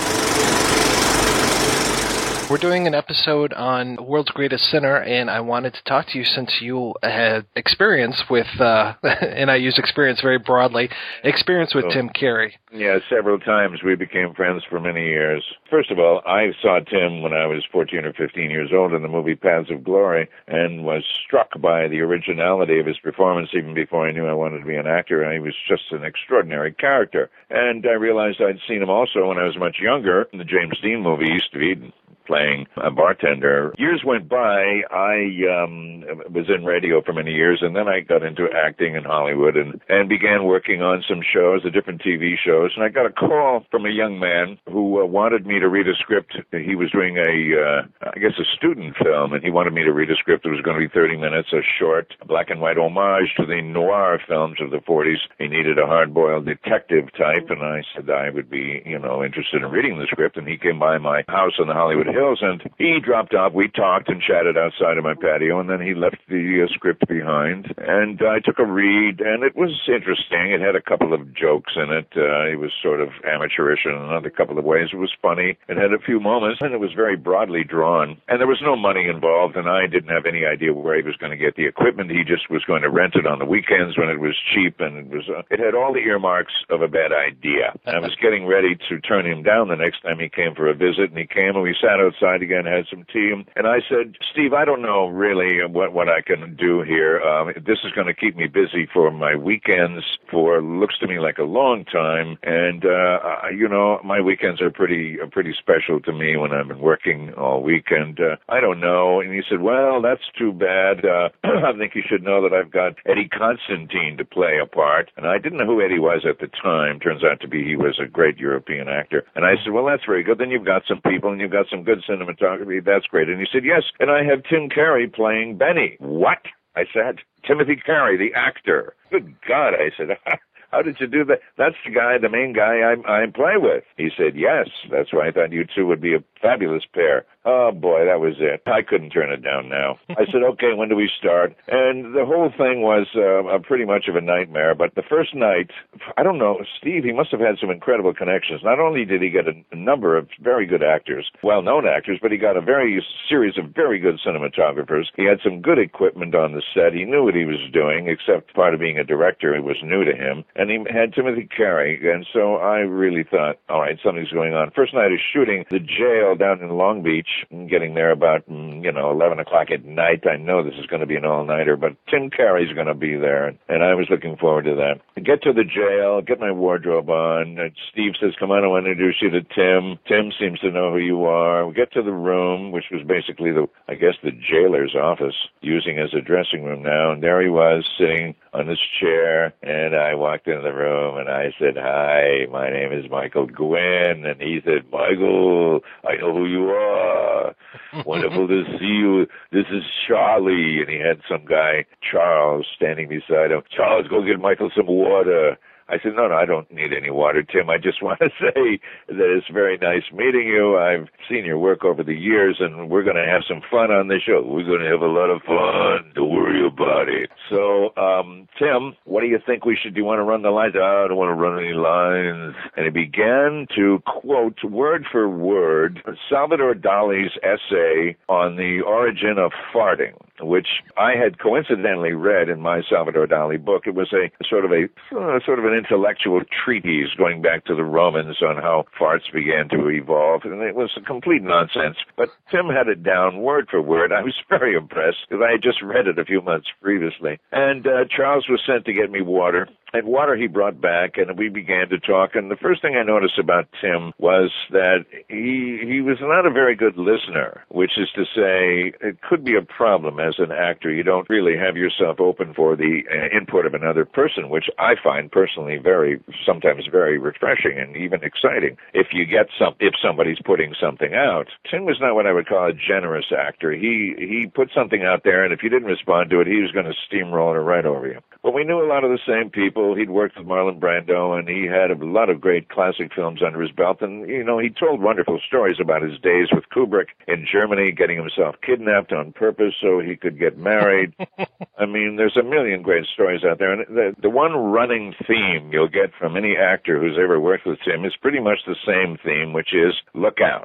[SPEAKER 4] We're doing an episode on World's Greatest Sinner, and I wanted to talk to you since you had experience with, uh, and I use experience very broadly, experience with oh. Tim Carey.
[SPEAKER 16] Yeah, several times. We became friends for many years. First of all, I saw Tim when I was fourteen or fifteen years old in the movie Paths of Glory and was struck by the originality of his performance even before I knew I wanted to be an actor. He was just an extraordinary character. And I realized I'd seen him also when I was much younger in the James Dean movie East of Eden, playing a bartender. Years went by. I um, was in radio for many years, and then I got into acting in Hollywood and, and began working on some shows, the different T V shows. And I got a call from a young man who uh, wanted me to read a script. He was doing a, uh, I guess, a student film, and he wanted me to read a script that was going to be thirty minutes, a short, black and white homage to the noir films of the forties. He needed a hard-boiled detective type, and I said I would be, you know, interested in reading the script. And he came by my house on the Hollywood Hills, and he dropped off. We talked and chatted outside of my patio, and then he left the uh, script behind. And I took a read, and it was interesting. It had a couple of jokes in it. Uh, it was sort of amateurish in another couple of ways. It was funny. It had a few moments, and it was very broadly drawn. And there was no money involved, and I didn't have any idea where he was going to get the equipment. He just was going to rent it on the weekends when it was cheap, and it was uh, it had all the earmarks of a bad idea. And I was getting ready to turn him down the next time he came for a visit, and he came, and we sat outside again, had some tea, and I said, Steve, I don't know really what, what I can do here. Um, this is going to keep me busy for my weekends for, looks to me like a long time, and, uh, you know, my weekends are pretty are pretty special to me when I've been working all weekend. Uh, I don't know. And he said, well, that's too bad. Uh, I think you should know that I've got Eddie Constantine to play a part, and I didn't know who Eddie was at the time. Turns out to be he was a great European actor. And I said, well, that's very good. Then you've got some people, and you've got some good cinematography. That's great. And he said, yes, and I have Tim Carey playing Benny. What? I said, Timothy Carey, the actor. Good God, I said, how did you do that? That's the guy, the main guy I, I play with. He said, yes, that's why I thought you two would be a fabulous pair. Oh, boy, that was it. I couldn't turn it down now. I said, okay, when do we start? And the whole thing was uh, a pretty much of a nightmare. But the first night, I don't know, Steve, he must have had some incredible connections. Not only did he get a, a number of very good actors, well-known actors, but he got a very series of very good cinematographers. He had some good equipment on the set. He knew what he was doing, except part of being a director. It was new to him. And he had Timothy Carey. And so I really thought, all right, something's going on. First night of shooting, the jail down in Long Beach, getting there about, you know, eleven o'clock at night. I know this is going to be an all-nighter, but Tim Carey's going to be there, and I was looking forward to that. I get to the jail, get my wardrobe on, and Steve says, come on, I want to introduce you to Tim. Tim seems to know who you are. We get to the room, which was basically, the, I guess, the jailer's office, using as a dressing room now, and there he was, sitting on this chair, and I walked into the room, and I said, hi, my name is Michael Gwynn, and he said, Michael, I know who you are. Wonderful to see you. This is Charlie. And he had some guy, Charles, standing beside him. Charles, go get Michael some water. I said, no, no, I don't need any water, Tim. I just want to say that it's very nice meeting you. I've seen your work over the years, and we're going to have some fun on the show. We're going to have a lot of fun. Don't worry about it. So, um, Tim, what do you think we should do? You want to run the lines? Oh, I don't want to run any lines. And he began to quote word for word Salvador Dali's essay on the origin of farting, which I had coincidentally read in my Salvador Dali book. It was a sort of a uh, sort of an intellectual treatise going back to the Romans on how farts began to evolve, and it was a complete nonsense. But Tim had it down word for word. I was very impressed because I had just read it a few months previously. And uh, Charles was sent to get me water. And water he brought back, and we began to talk. And the first thing I noticed about Tim was that he he was not a very good listener, which is to say it could be a problem as an actor. You don't really have yourself open for the uh, input of another person, which I find personally very, sometimes very refreshing and even exciting. If you get some, if somebody's putting something out. Tim was not what I would call a generous actor. He, he put something out there, and if you didn't respond to it, he was going to steamroll it right over you. But we knew a lot of the same people. He'd worked with Marlon Brando, and he had a lot of great classic films under his belt. And, you know, he told wonderful stories about his days with Kubrick in Germany, getting himself kidnapped on purpose so he could get married. I mean, there's a million great stories out there. And the, the one running theme you'll get from any actor who's ever worked with him is pretty much the same theme, which is look out.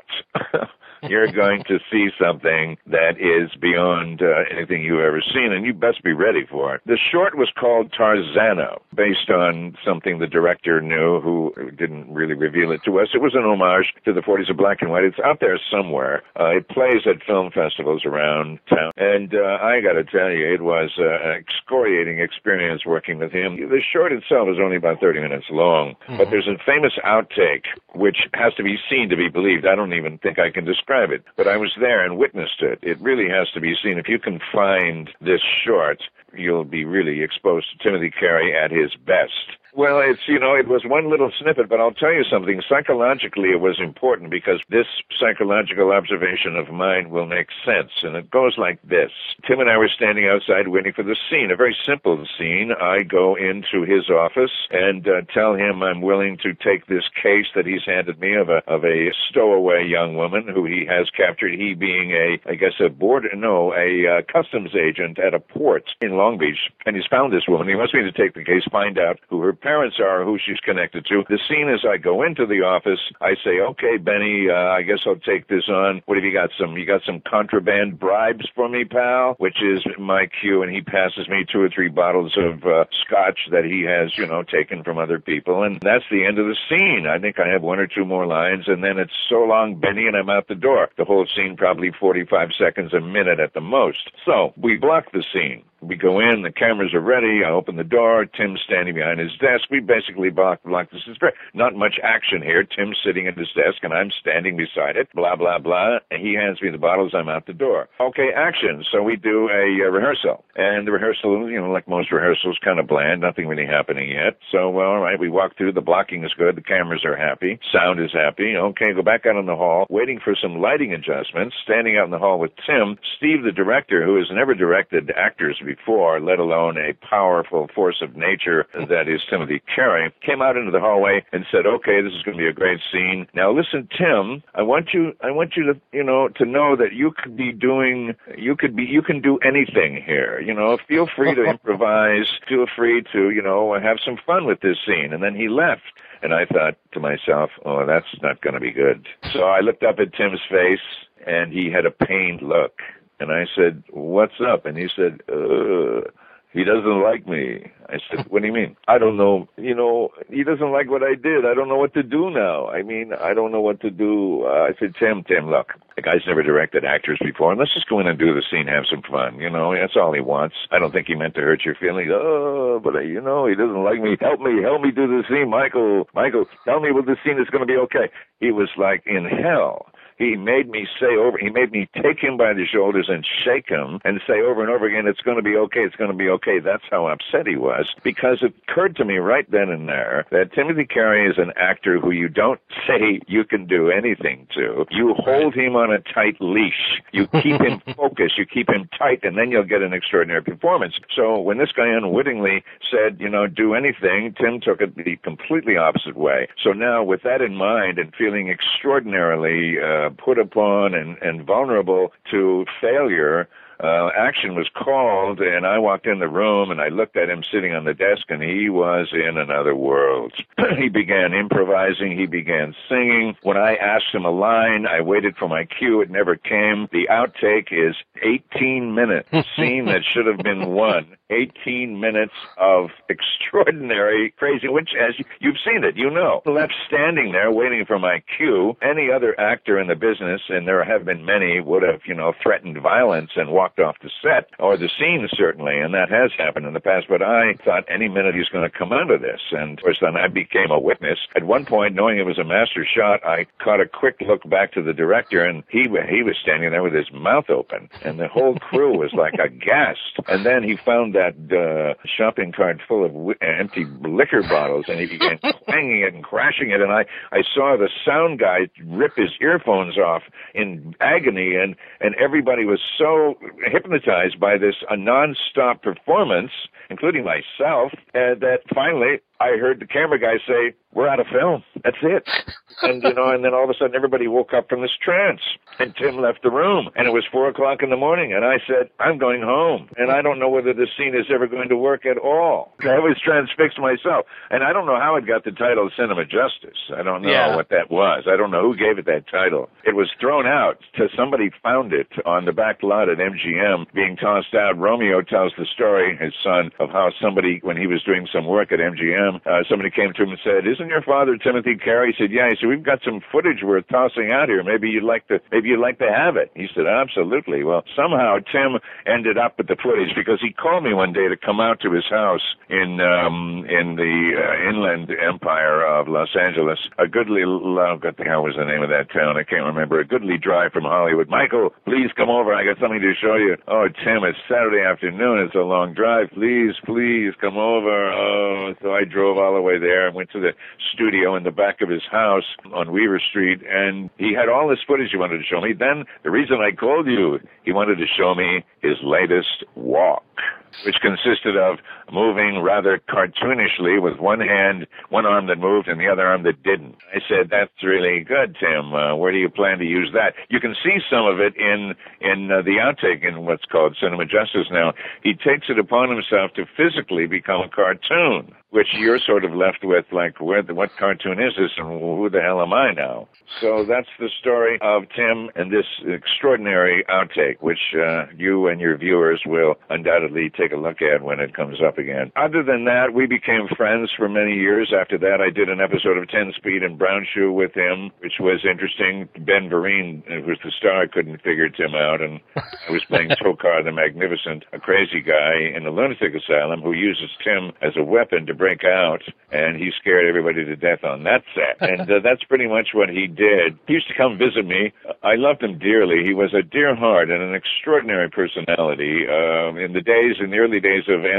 [SPEAKER 16] You're going to see something that is beyond uh, anything you've ever seen, and you best be ready for it. The short was called Tarzano, based on something the director knew, who didn't really reveal it to us. It was an homage to the forties of black and white. It's out there somewhere. Uh, it plays at film festivals around town, and uh, I got to tell you, it was uh, an excoriating experience working with him. The short itself is only about thirty minutes long, mm-hmm. but there's a famous outtake, which has to be seen to be believed. I don't even think I can describe it, but I was there and witnessed it. It really has to be seen. If you can find this short, you'll be really exposed to Timothy Carey at his best. Well, it's, you know, it was one little snippet, but I'll tell you something. Psychologically, it was important because this psychological observation of mine will make sense, and it goes like this. Tim and I were standing outside waiting for the scene, a very simple scene. I go into his office and uh, tell him I'm willing to take this case that he's handed me of a of a stowaway young woman who he has captured, he being a, I guess, a border, no, a uh, customs agent at a port in Long Beach, and he's found this woman. He wants me to take the case, find out who her parents are, who she's connected to. The scene is I go into the office, I say, okay, Benny, uh, I guess I'll take this on. What have you got? Some, you got some contraband bribes for me, pal? Which is my cue, and he passes me two or three bottles of uh, scotch that he has, you know, taken from other people, and that's the end of the scene. I think I have one or two more lines, and then it's so long, Benny, and I'm out the door. The whole scene probably forty-five seconds, a minute at the most. So we block the scene. We go in, the cameras are ready, I open the door, Tim's standing behind his desk. We basically block, block this. Is very, not much action here. Tim's sitting at his desk, and I'm standing beside it, blah, blah, blah. And he hands me the bottles, I'm out the door. Okay, action. So we do a uh, rehearsal. And the rehearsal, you know, like most rehearsals, kind of bland, nothing really happening yet. So, well, all right, we walk through, the blocking is good, the cameras are happy, sound is happy. Okay, go back out in the hall, waiting for some lighting adjustments, standing out in the hall with Tim. Steve, the director, who has never directed actors before, before, let alone a powerful force of nature that is Timothy Carey, came out into the hallway and said, okay, this is going to be a great scene. Now listen, Tim, I want you, I want you to, you know, to know that you could be doing, you could be, you can do anything here. You know, feel free to improvise, feel free to, you know, have some fun with this scene. And then he left. And I thought to myself, oh, that's not going to be good. So I looked up at Tim's face, and he had a pained look. And I said, what's up? And he said, uh, he doesn't like me. I said, what do you mean? I don't know. You know, he doesn't like what I did. I don't know what to do now. I mean, I don't know what to do. Uh, I said, Tim, Tim, look, the guy's never directed actors before, and let's just go in and do the scene, have some fun. You know, that's all he wants. I don't think he meant to hurt your feelings. Oh, but, uh, you know, he doesn't like me. Help me. Help me do the scene. Michael, Michael, tell me what the scene is going to be okay. He was like in hell. He made me say over, he made me take him by the shoulders and shake him and say over and over again, it's going to be okay, it's going to be okay. That's how upset he was, because it occurred to me right then and there that Timothy Carey is an actor who you don't say you can do anything to. You hold him on a tight leash. You keep him focused. You keep him tight, and then you'll get an extraordinary performance. So when this guy unwittingly said, you know, do anything, Tim took it the completely opposite way. So now with that in mind and feeling extraordinarily uh, put upon and, and vulnerable to failure, uh, action was called, and I walked in the room, and I looked at him sitting on the desk, and he was in another world. He began improvising. He began singing. When I asked him a line, I waited for my cue. It never came. The outtake is eighteen minutes, scene that should have been one. eighteen minutes of extraordinary crazy, which, as you, you've seen it, you know. Left standing there waiting for my cue. Any other actor in the business, and there have been many, would have, you know, threatened violence and walked off the set, or the scene certainly, and that has happened in the past, but I thought any minute he's going to come out of this. And of course, then I became a witness. At one point, knowing it was a master shot, I caught a quick look back to the director, and he, he was standing there with his mouth open, and the whole crew was like aghast. And then he found that uh, shopping cart full of w- empty liquor bottles, and he began clanging it and crashing it, and I, I saw the sound guy rip his earphones off in agony, and, and everybody was so hypnotized by this a non-stop performance, including myself, uh, that finally I heard the camera guy say, we're out of film. That's it. And, you know, and then all of a sudden everybody woke up from this trance, and Tim left the room, and it was four o'clock in the morning, and I said, I'm going home, and I don't know whether this scene is ever going to work at all. I was transfixed myself, and I don't know how it got the title Cinema Justice. I don't know yeah. what that was. I don't know who gave it that title. It was thrown out. To somebody found it on the back lot at M G M being tossed out. Romeo tells the story, his son, of how somebody, when he was doing some work at M G M, uh, somebody came to him and said, isn't your father Timothy Carey? He said, yeah. He said, we've got some footage we're tossing out here. Maybe you'd like to, maybe you'd like to have it. He said, absolutely. Well, somehow Tim ended up with the footage because he called me one day to come out to his house in, um, in the uh, Inland Empire of Los Angeles. A goodly, oh, what the hell was the name of that town? I can't remember. A goodly drive from Hollywood. Michael, please come over. I got something to show you. Oh, Tim, it's Saturday afternoon. It's a long drive. Please, please come over. Oh, so I drove all the way there and went to the studio in the back of his house on Weaver Street, and he had all this footage he wanted to show me. Then the reason I called you, he wanted to show me his latest walk, which consisted of moving rather cartoonishly with one hand, one arm that moved and the other arm that didn't. I said, that's really good, Tim. Uh, where do you plan to use that? You can see some of it in in uh, the outtake in what's called Cinema Justice now. He takes it upon himself to physically become a cartoon, which you're sort of left with, like, where the, what cartoon is this and who the hell am I now? So that's the story of Tim and this extraordinary outtake, which uh, you and your viewers will undoubtedly take a look at when it comes up again. Other than that, we became friends for many years. After that, I did an episode of ten speed and Brown Shoe with him, which was interesting. Ben Vereen, who was the star, couldn't figure Tim out, and I was playing Tokar the Magnificent, a crazy guy in a lunatic asylum who uses Tim as a weapon to break out, and he scared everybody to death on that set. And uh, that's pretty much what he did. He used to come visit me. I loved him dearly. He was a dear heart and an extraordinary personality. Uh, in the days, in the early days of answering machines,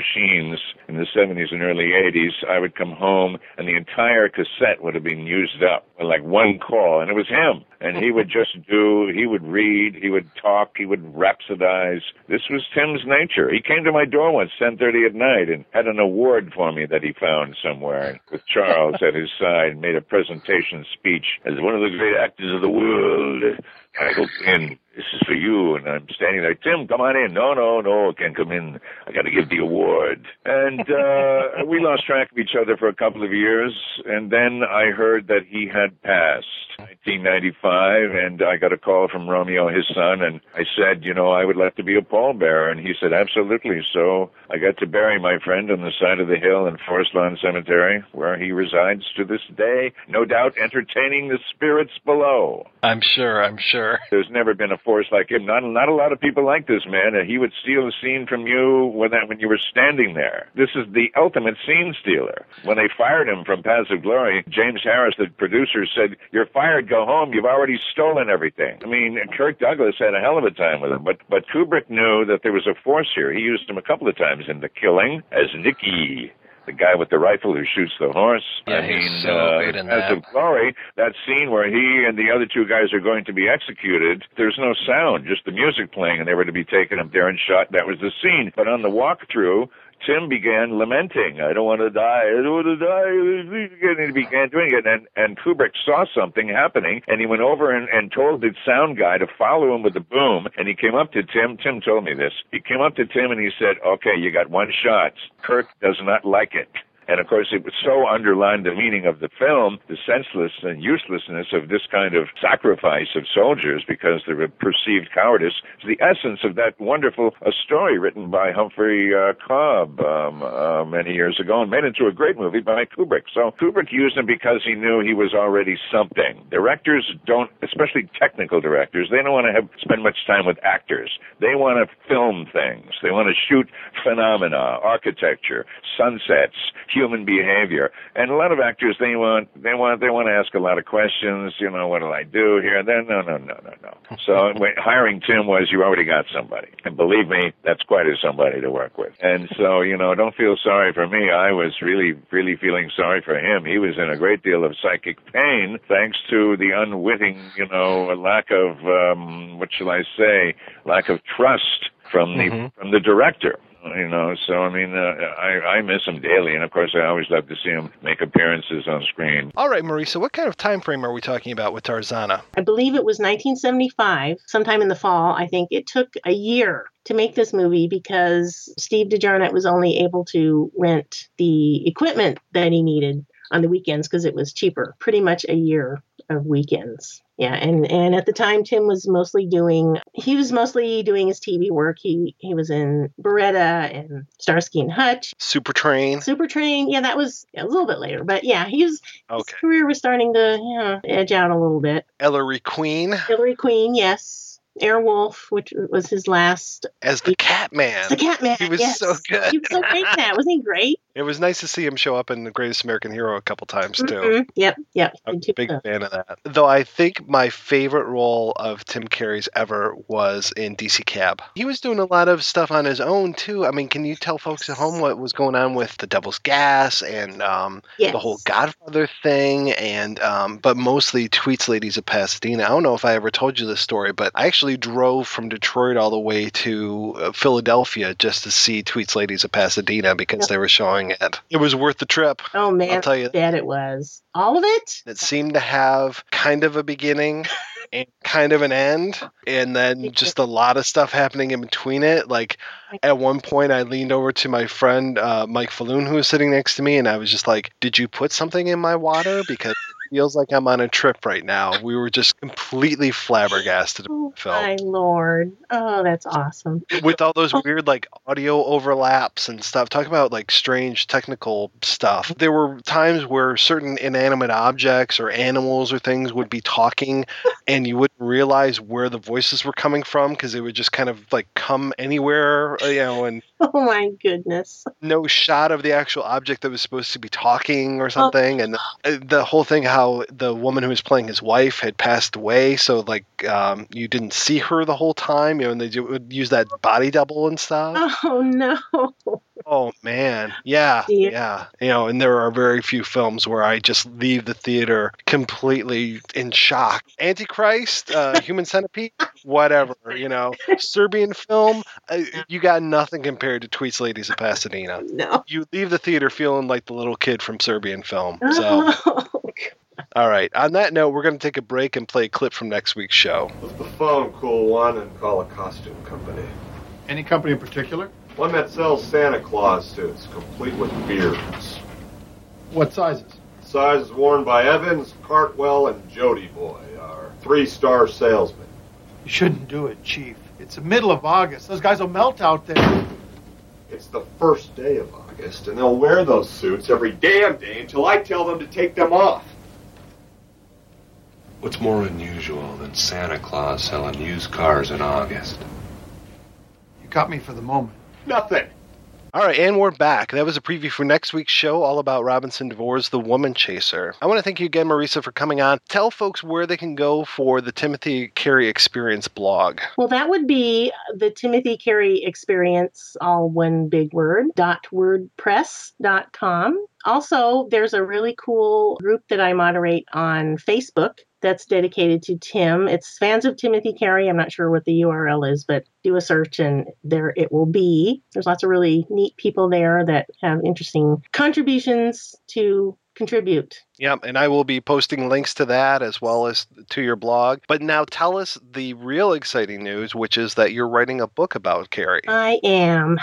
[SPEAKER 16] machines in the seventies and early eighties, I would come home and the entire cassette would have been used up with like one call, and it was him. And he would just do, he would read, he would talk, he would rhapsodize. This was Tim's nature. He came to my door once, ten thirty at night, and had an award for me that he found somewhere with Charles at his side, and made a presentation speech as one of the great actors of the world. I go in, this is for you, and I'm standing there, Tim, come on in. No, no, no, I can't come in. I got to give the award. And uh, we lost track of each other for a couple of years, and then I heard that he had passed. nineteen ninety-five, and I got a call from Romeo, his son, and I said, you know, I would like to be a pallbearer, and he said, absolutely. So I got to bury my friend on the side of the hill in Forest Lawn Cemetery, where he resides to this day, no doubt entertaining the spirits below.
[SPEAKER 4] I'm sure, I'm sure.
[SPEAKER 16] There's never been a force like him. Not, not a lot of people like this man, and he would steal a scene from you when, that, when you were standing there. This is the ultimate scene stealer. When they fired him from Paths of Glory, James Harris, the producer, said, you're fired, go home, you've already stolen everything. I mean, Kirk Douglas had a hell of a time with him, but, but Kubrick knew that there was a force here. He used him a couple of times in The Killing as Nicky, the guy with the rifle who shoots the horse.
[SPEAKER 4] Yeah,
[SPEAKER 16] I mean,
[SPEAKER 4] he's so
[SPEAKER 16] uh,
[SPEAKER 4] great in
[SPEAKER 16] Paths
[SPEAKER 4] that.
[SPEAKER 16] of Glory, that scene where he and the other two guys are going to be executed, there's no sound, just the music playing, and they were to be taken up there and shot. That was the scene. But on the walkthrough, Tim began lamenting, I don't want to die, I don't want to die, and he began doing it, and, and Kubrick saw something happening, and he went over and, and told the sound guy to follow him with the boom, and he came up to Tim, Tim told me this, he came up to Tim and he said, okay, you got one shot, Kirk does not like it. And, of course, it was so underlined the meaning of the film, the senseless and uselessness of this kind of sacrifice of soldiers because they were perceived cowardice. It's the essence of that wonderful uh, story written by Humphrey uh, Cobb um, uh, many years ago and made into a great movie by Kubrick. So Kubrick used him because he knew he was already something. Directors don't, especially technical directors, they don't want to have spend much time with actors. They want to film things. They want to shoot phenomena, architecture, sunsets, human behavior. And a lot of actors, they want, they want, they want to ask a lot of questions. You know, what do I do here? And then, no, no, no, no, no. So when hiring Tim was, you already got somebody. And believe me, that's quite a somebody to work with. And so, you know, don't feel sorry for me. I was really, really feeling sorry for him. He was in a great deal of psychic pain thanks to the unwitting, you know, lack of, um, what shall I say, lack of trust from the, mm-hmm. from the director. You know, so, I mean, uh, I, I miss him daily, and, of course, I always love to see him make appearances on screen.
[SPEAKER 4] All right, Marisa, what kind of time frame are we talking about with Tarzana?
[SPEAKER 5] I believe it was nineteen seventy-five, sometime in the fall. I think it took a year to make this movie because Steve DeJarnett was only able to rent the equipment that he needed on the weekends because it was cheaper. Pretty much a year of weekends. Yeah, and, and at the time, Tim was mostly doing, he was mostly doing his T V work. He he was in Beretta and Starsky and Hutch.
[SPEAKER 4] Super Train.
[SPEAKER 5] Super Train, yeah, that was a little bit later. But yeah, he was,
[SPEAKER 4] okay.
[SPEAKER 5] His career was starting to, you know, edge out a little bit.
[SPEAKER 4] Ellery Queen.
[SPEAKER 5] Ellery Queen, yes. Airwolf, which was his last.
[SPEAKER 4] As the Catman.
[SPEAKER 5] The Catman,
[SPEAKER 4] He was
[SPEAKER 5] yes.
[SPEAKER 4] so good.
[SPEAKER 5] He was so great in that. Wasn't he great?
[SPEAKER 4] It was nice to see him show up in The Greatest American Hero a couple times, too.
[SPEAKER 5] Mm-hmm. Yep, yep.
[SPEAKER 4] I'm a big fan of that. Though I think my favorite role of Tim Curry's ever was in D C Cab. He was doing a lot of stuff on his own, too. I mean, can you tell folks at home what was going on with The Devil's Gas and um,
[SPEAKER 5] yes.
[SPEAKER 4] the whole Godfather thing? And um, but mostly Tweets Ladies of Pasadena. I don't know if I ever told you this story, but I actually drove from Detroit all the way to uh, Philadelphia just to see Tweets Ladies of Pasadena because yep. they were showing it. It was worth the trip.
[SPEAKER 5] Oh, man.
[SPEAKER 4] I'll tell you.
[SPEAKER 5] Bet it was. All of it?
[SPEAKER 4] It seemed to have kind of a beginning and kind of an end, and then just a lot of stuff happening in between it. Like, at one point, I leaned over to my friend, uh, Mike Falloon, who was sitting next to me, and I was just like, did you put something in my water? Because it feels like I'm on a trip right now. We were just completely flabbergasted.
[SPEAKER 5] Oh, my Lord. Oh, that's awesome.
[SPEAKER 4] With all those weird, like, audio overlaps and stuff. Talk about, like, strange technical stuff. There were times where certain inanimate objects or animals or things would be talking, and you wouldn't realize where the voices were coming from because they would just kind of, like, come anywhere, you know, and...
[SPEAKER 5] Oh, my goodness.
[SPEAKER 4] No shot of the actual object that was supposed to be talking or something. Oh. And the whole thing, how the woman who was playing his wife had passed away, so, like, um, you didn't see her the whole time, you know, and they would use that body double and stuff.
[SPEAKER 5] Oh, no.
[SPEAKER 4] Oh, man. Yeah,
[SPEAKER 5] Yeah.
[SPEAKER 4] yeah. You know, and there are very few films where I just leave the theater completely in shock. Antichrist, uh, Human Centipede, whatever, you know. Serbian film, uh, you got nothing compared to Tweets Ladies of Pasadena.
[SPEAKER 5] No.
[SPEAKER 4] You leave the theater feeling like the little kid from Serbian film. So, all right. On that note, we're going to take a break and play a clip from next week's show.
[SPEAKER 17] Lift the phone, cool one, and call a costume company.
[SPEAKER 18] Any company in particular?
[SPEAKER 17] One that sells Santa Claus suits, complete with beards.
[SPEAKER 18] What sizes?
[SPEAKER 17] Sizes worn by Evans, Cartwell, and Jody Boy, our three-star salesman.
[SPEAKER 18] You shouldn't do it, Chief. It's the middle of August. Those guys will melt out there.
[SPEAKER 17] It's the first day of August, and they'll wear those suits every damn day until I tell them to take them off.
[SPEAKER 19] What's more unusual than Santa Claus selling used cars in August?
[SPEAKER 18] You got me for the moment.
[SPEAKER 17] Nothing.
[SPEAKER 4] All right, and we're back. That was a preview for next week's show, all about Robinson DeVore's The Woman Chaser. I want to thank you again, Marisa, for coming on. Tell folks where they can go for the Timothy Carey Experience blog.
[SPEAKER 5] Well, that would be the Timothy Carey Experience, all one big word, dot wordpress dot com. Also, there's a really cool group that I moderate on Facebook that's dedicated to Tim. It's Fans of Timothy Carey. I'm not sure what the U R L is, but do a search and there it will be. There's lots of really neat people there that have interesting contributions to contribute.
[SPEAKER 4] Yep, and I will be posting links to that as well as to your blog. But now tell us the real exciting news, which is that you're writing a book about Carey.
[SPEAKER 5] I am.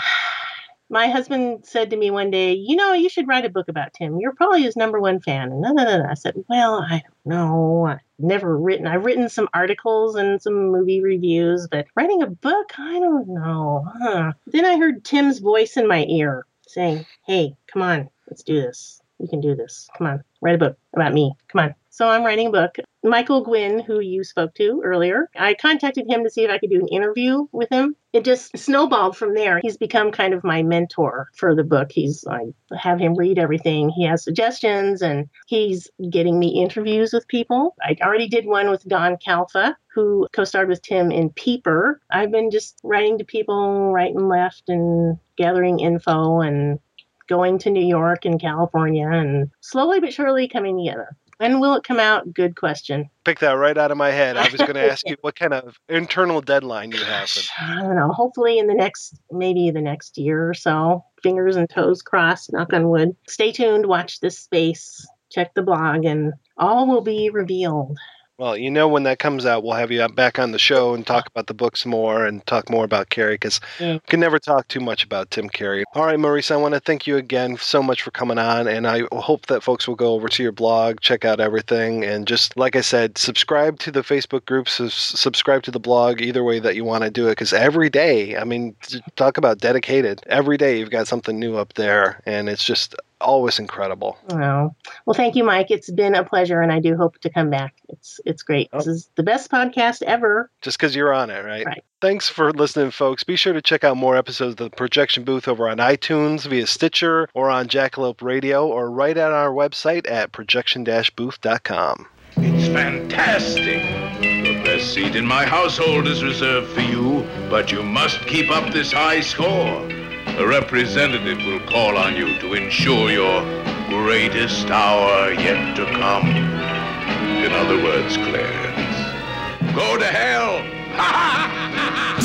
[SPEAKER 5] My husband said to me one day, you know, you should write a book about Tim. You're probably his number one fan. And no, no, no, no. I said, well, I don't know. I've never written. I've written some articles and some movie reviews, but writing a book, I don't know. Huh. Then I heard Tim's voice in my ear saying, hey, come on, let's do this. You can do this. Come on, write a book about me. Come on. So I'm writing a book. Michael Gwynn, who you spoke to earlier, I contacted him to see if I could do an interview with him. It just snowballed from there. He's become kind of my mentor for the book. He's I have him read everything. He has suggestions, and he's getting me interviews with people. I already did one with Don Calfa, who co-starred with Tim in Peeper. I've been just writing to people right and left and gathering info and going to New York and California and slowly but surely coming together. When will it come out? Good question.
[SPEAKER 4] Pick that right out of my head. I was going to ask you what kind of internal deadline you have.
[SPEAKER 5] I don't know. Hopefully in the next, maybe the next year or so. Fingers and toes crossed, knock on wood. Stay tuned. Watch this space. Check the blog and all will be revealed.
[SPEAKER 4] Well, you know, when that comes out, we'll have you back on the show and talk about the books more and talk more about Carey, because
[SPEAKER 5] yeah.
[SPEAKER 4] we can never talk too much about Tim Carey. All right, Marisa, I want to thank you again so much for coming on, and I hope that folks will go over to your blog, check out everything, and just, like I said, subscribe to the Facebook groups, subscribe to the blog, either way that you want to do it, because every day, I mean, talk about dedicated, every day you've got something new up there, and it's just always incredible.
[SPEAKER 5] Oh. Well, thank you, Mike. It's been a pleasure, and I do hope to come back. It's it's great. Oh. This is the best podcast ever.
[SPEAKER 4] Just because you're on it, right?
[SPEAKER 5] Right.
[SPEAKER 4] Thanks for listening, folks. Be sure to check out more episodes of The Projection Booth over on iTunes, via Stitcher, or on Jackalope Radio, or right on our website at projection dash booth dot com.
[SPEAKER 6] It's fantastic. The best seat in my household is reserved for you, but you must keep up this high score. A representative will call on you to ensure your greatest hour yet to come. In other words, Clarence, go to hell!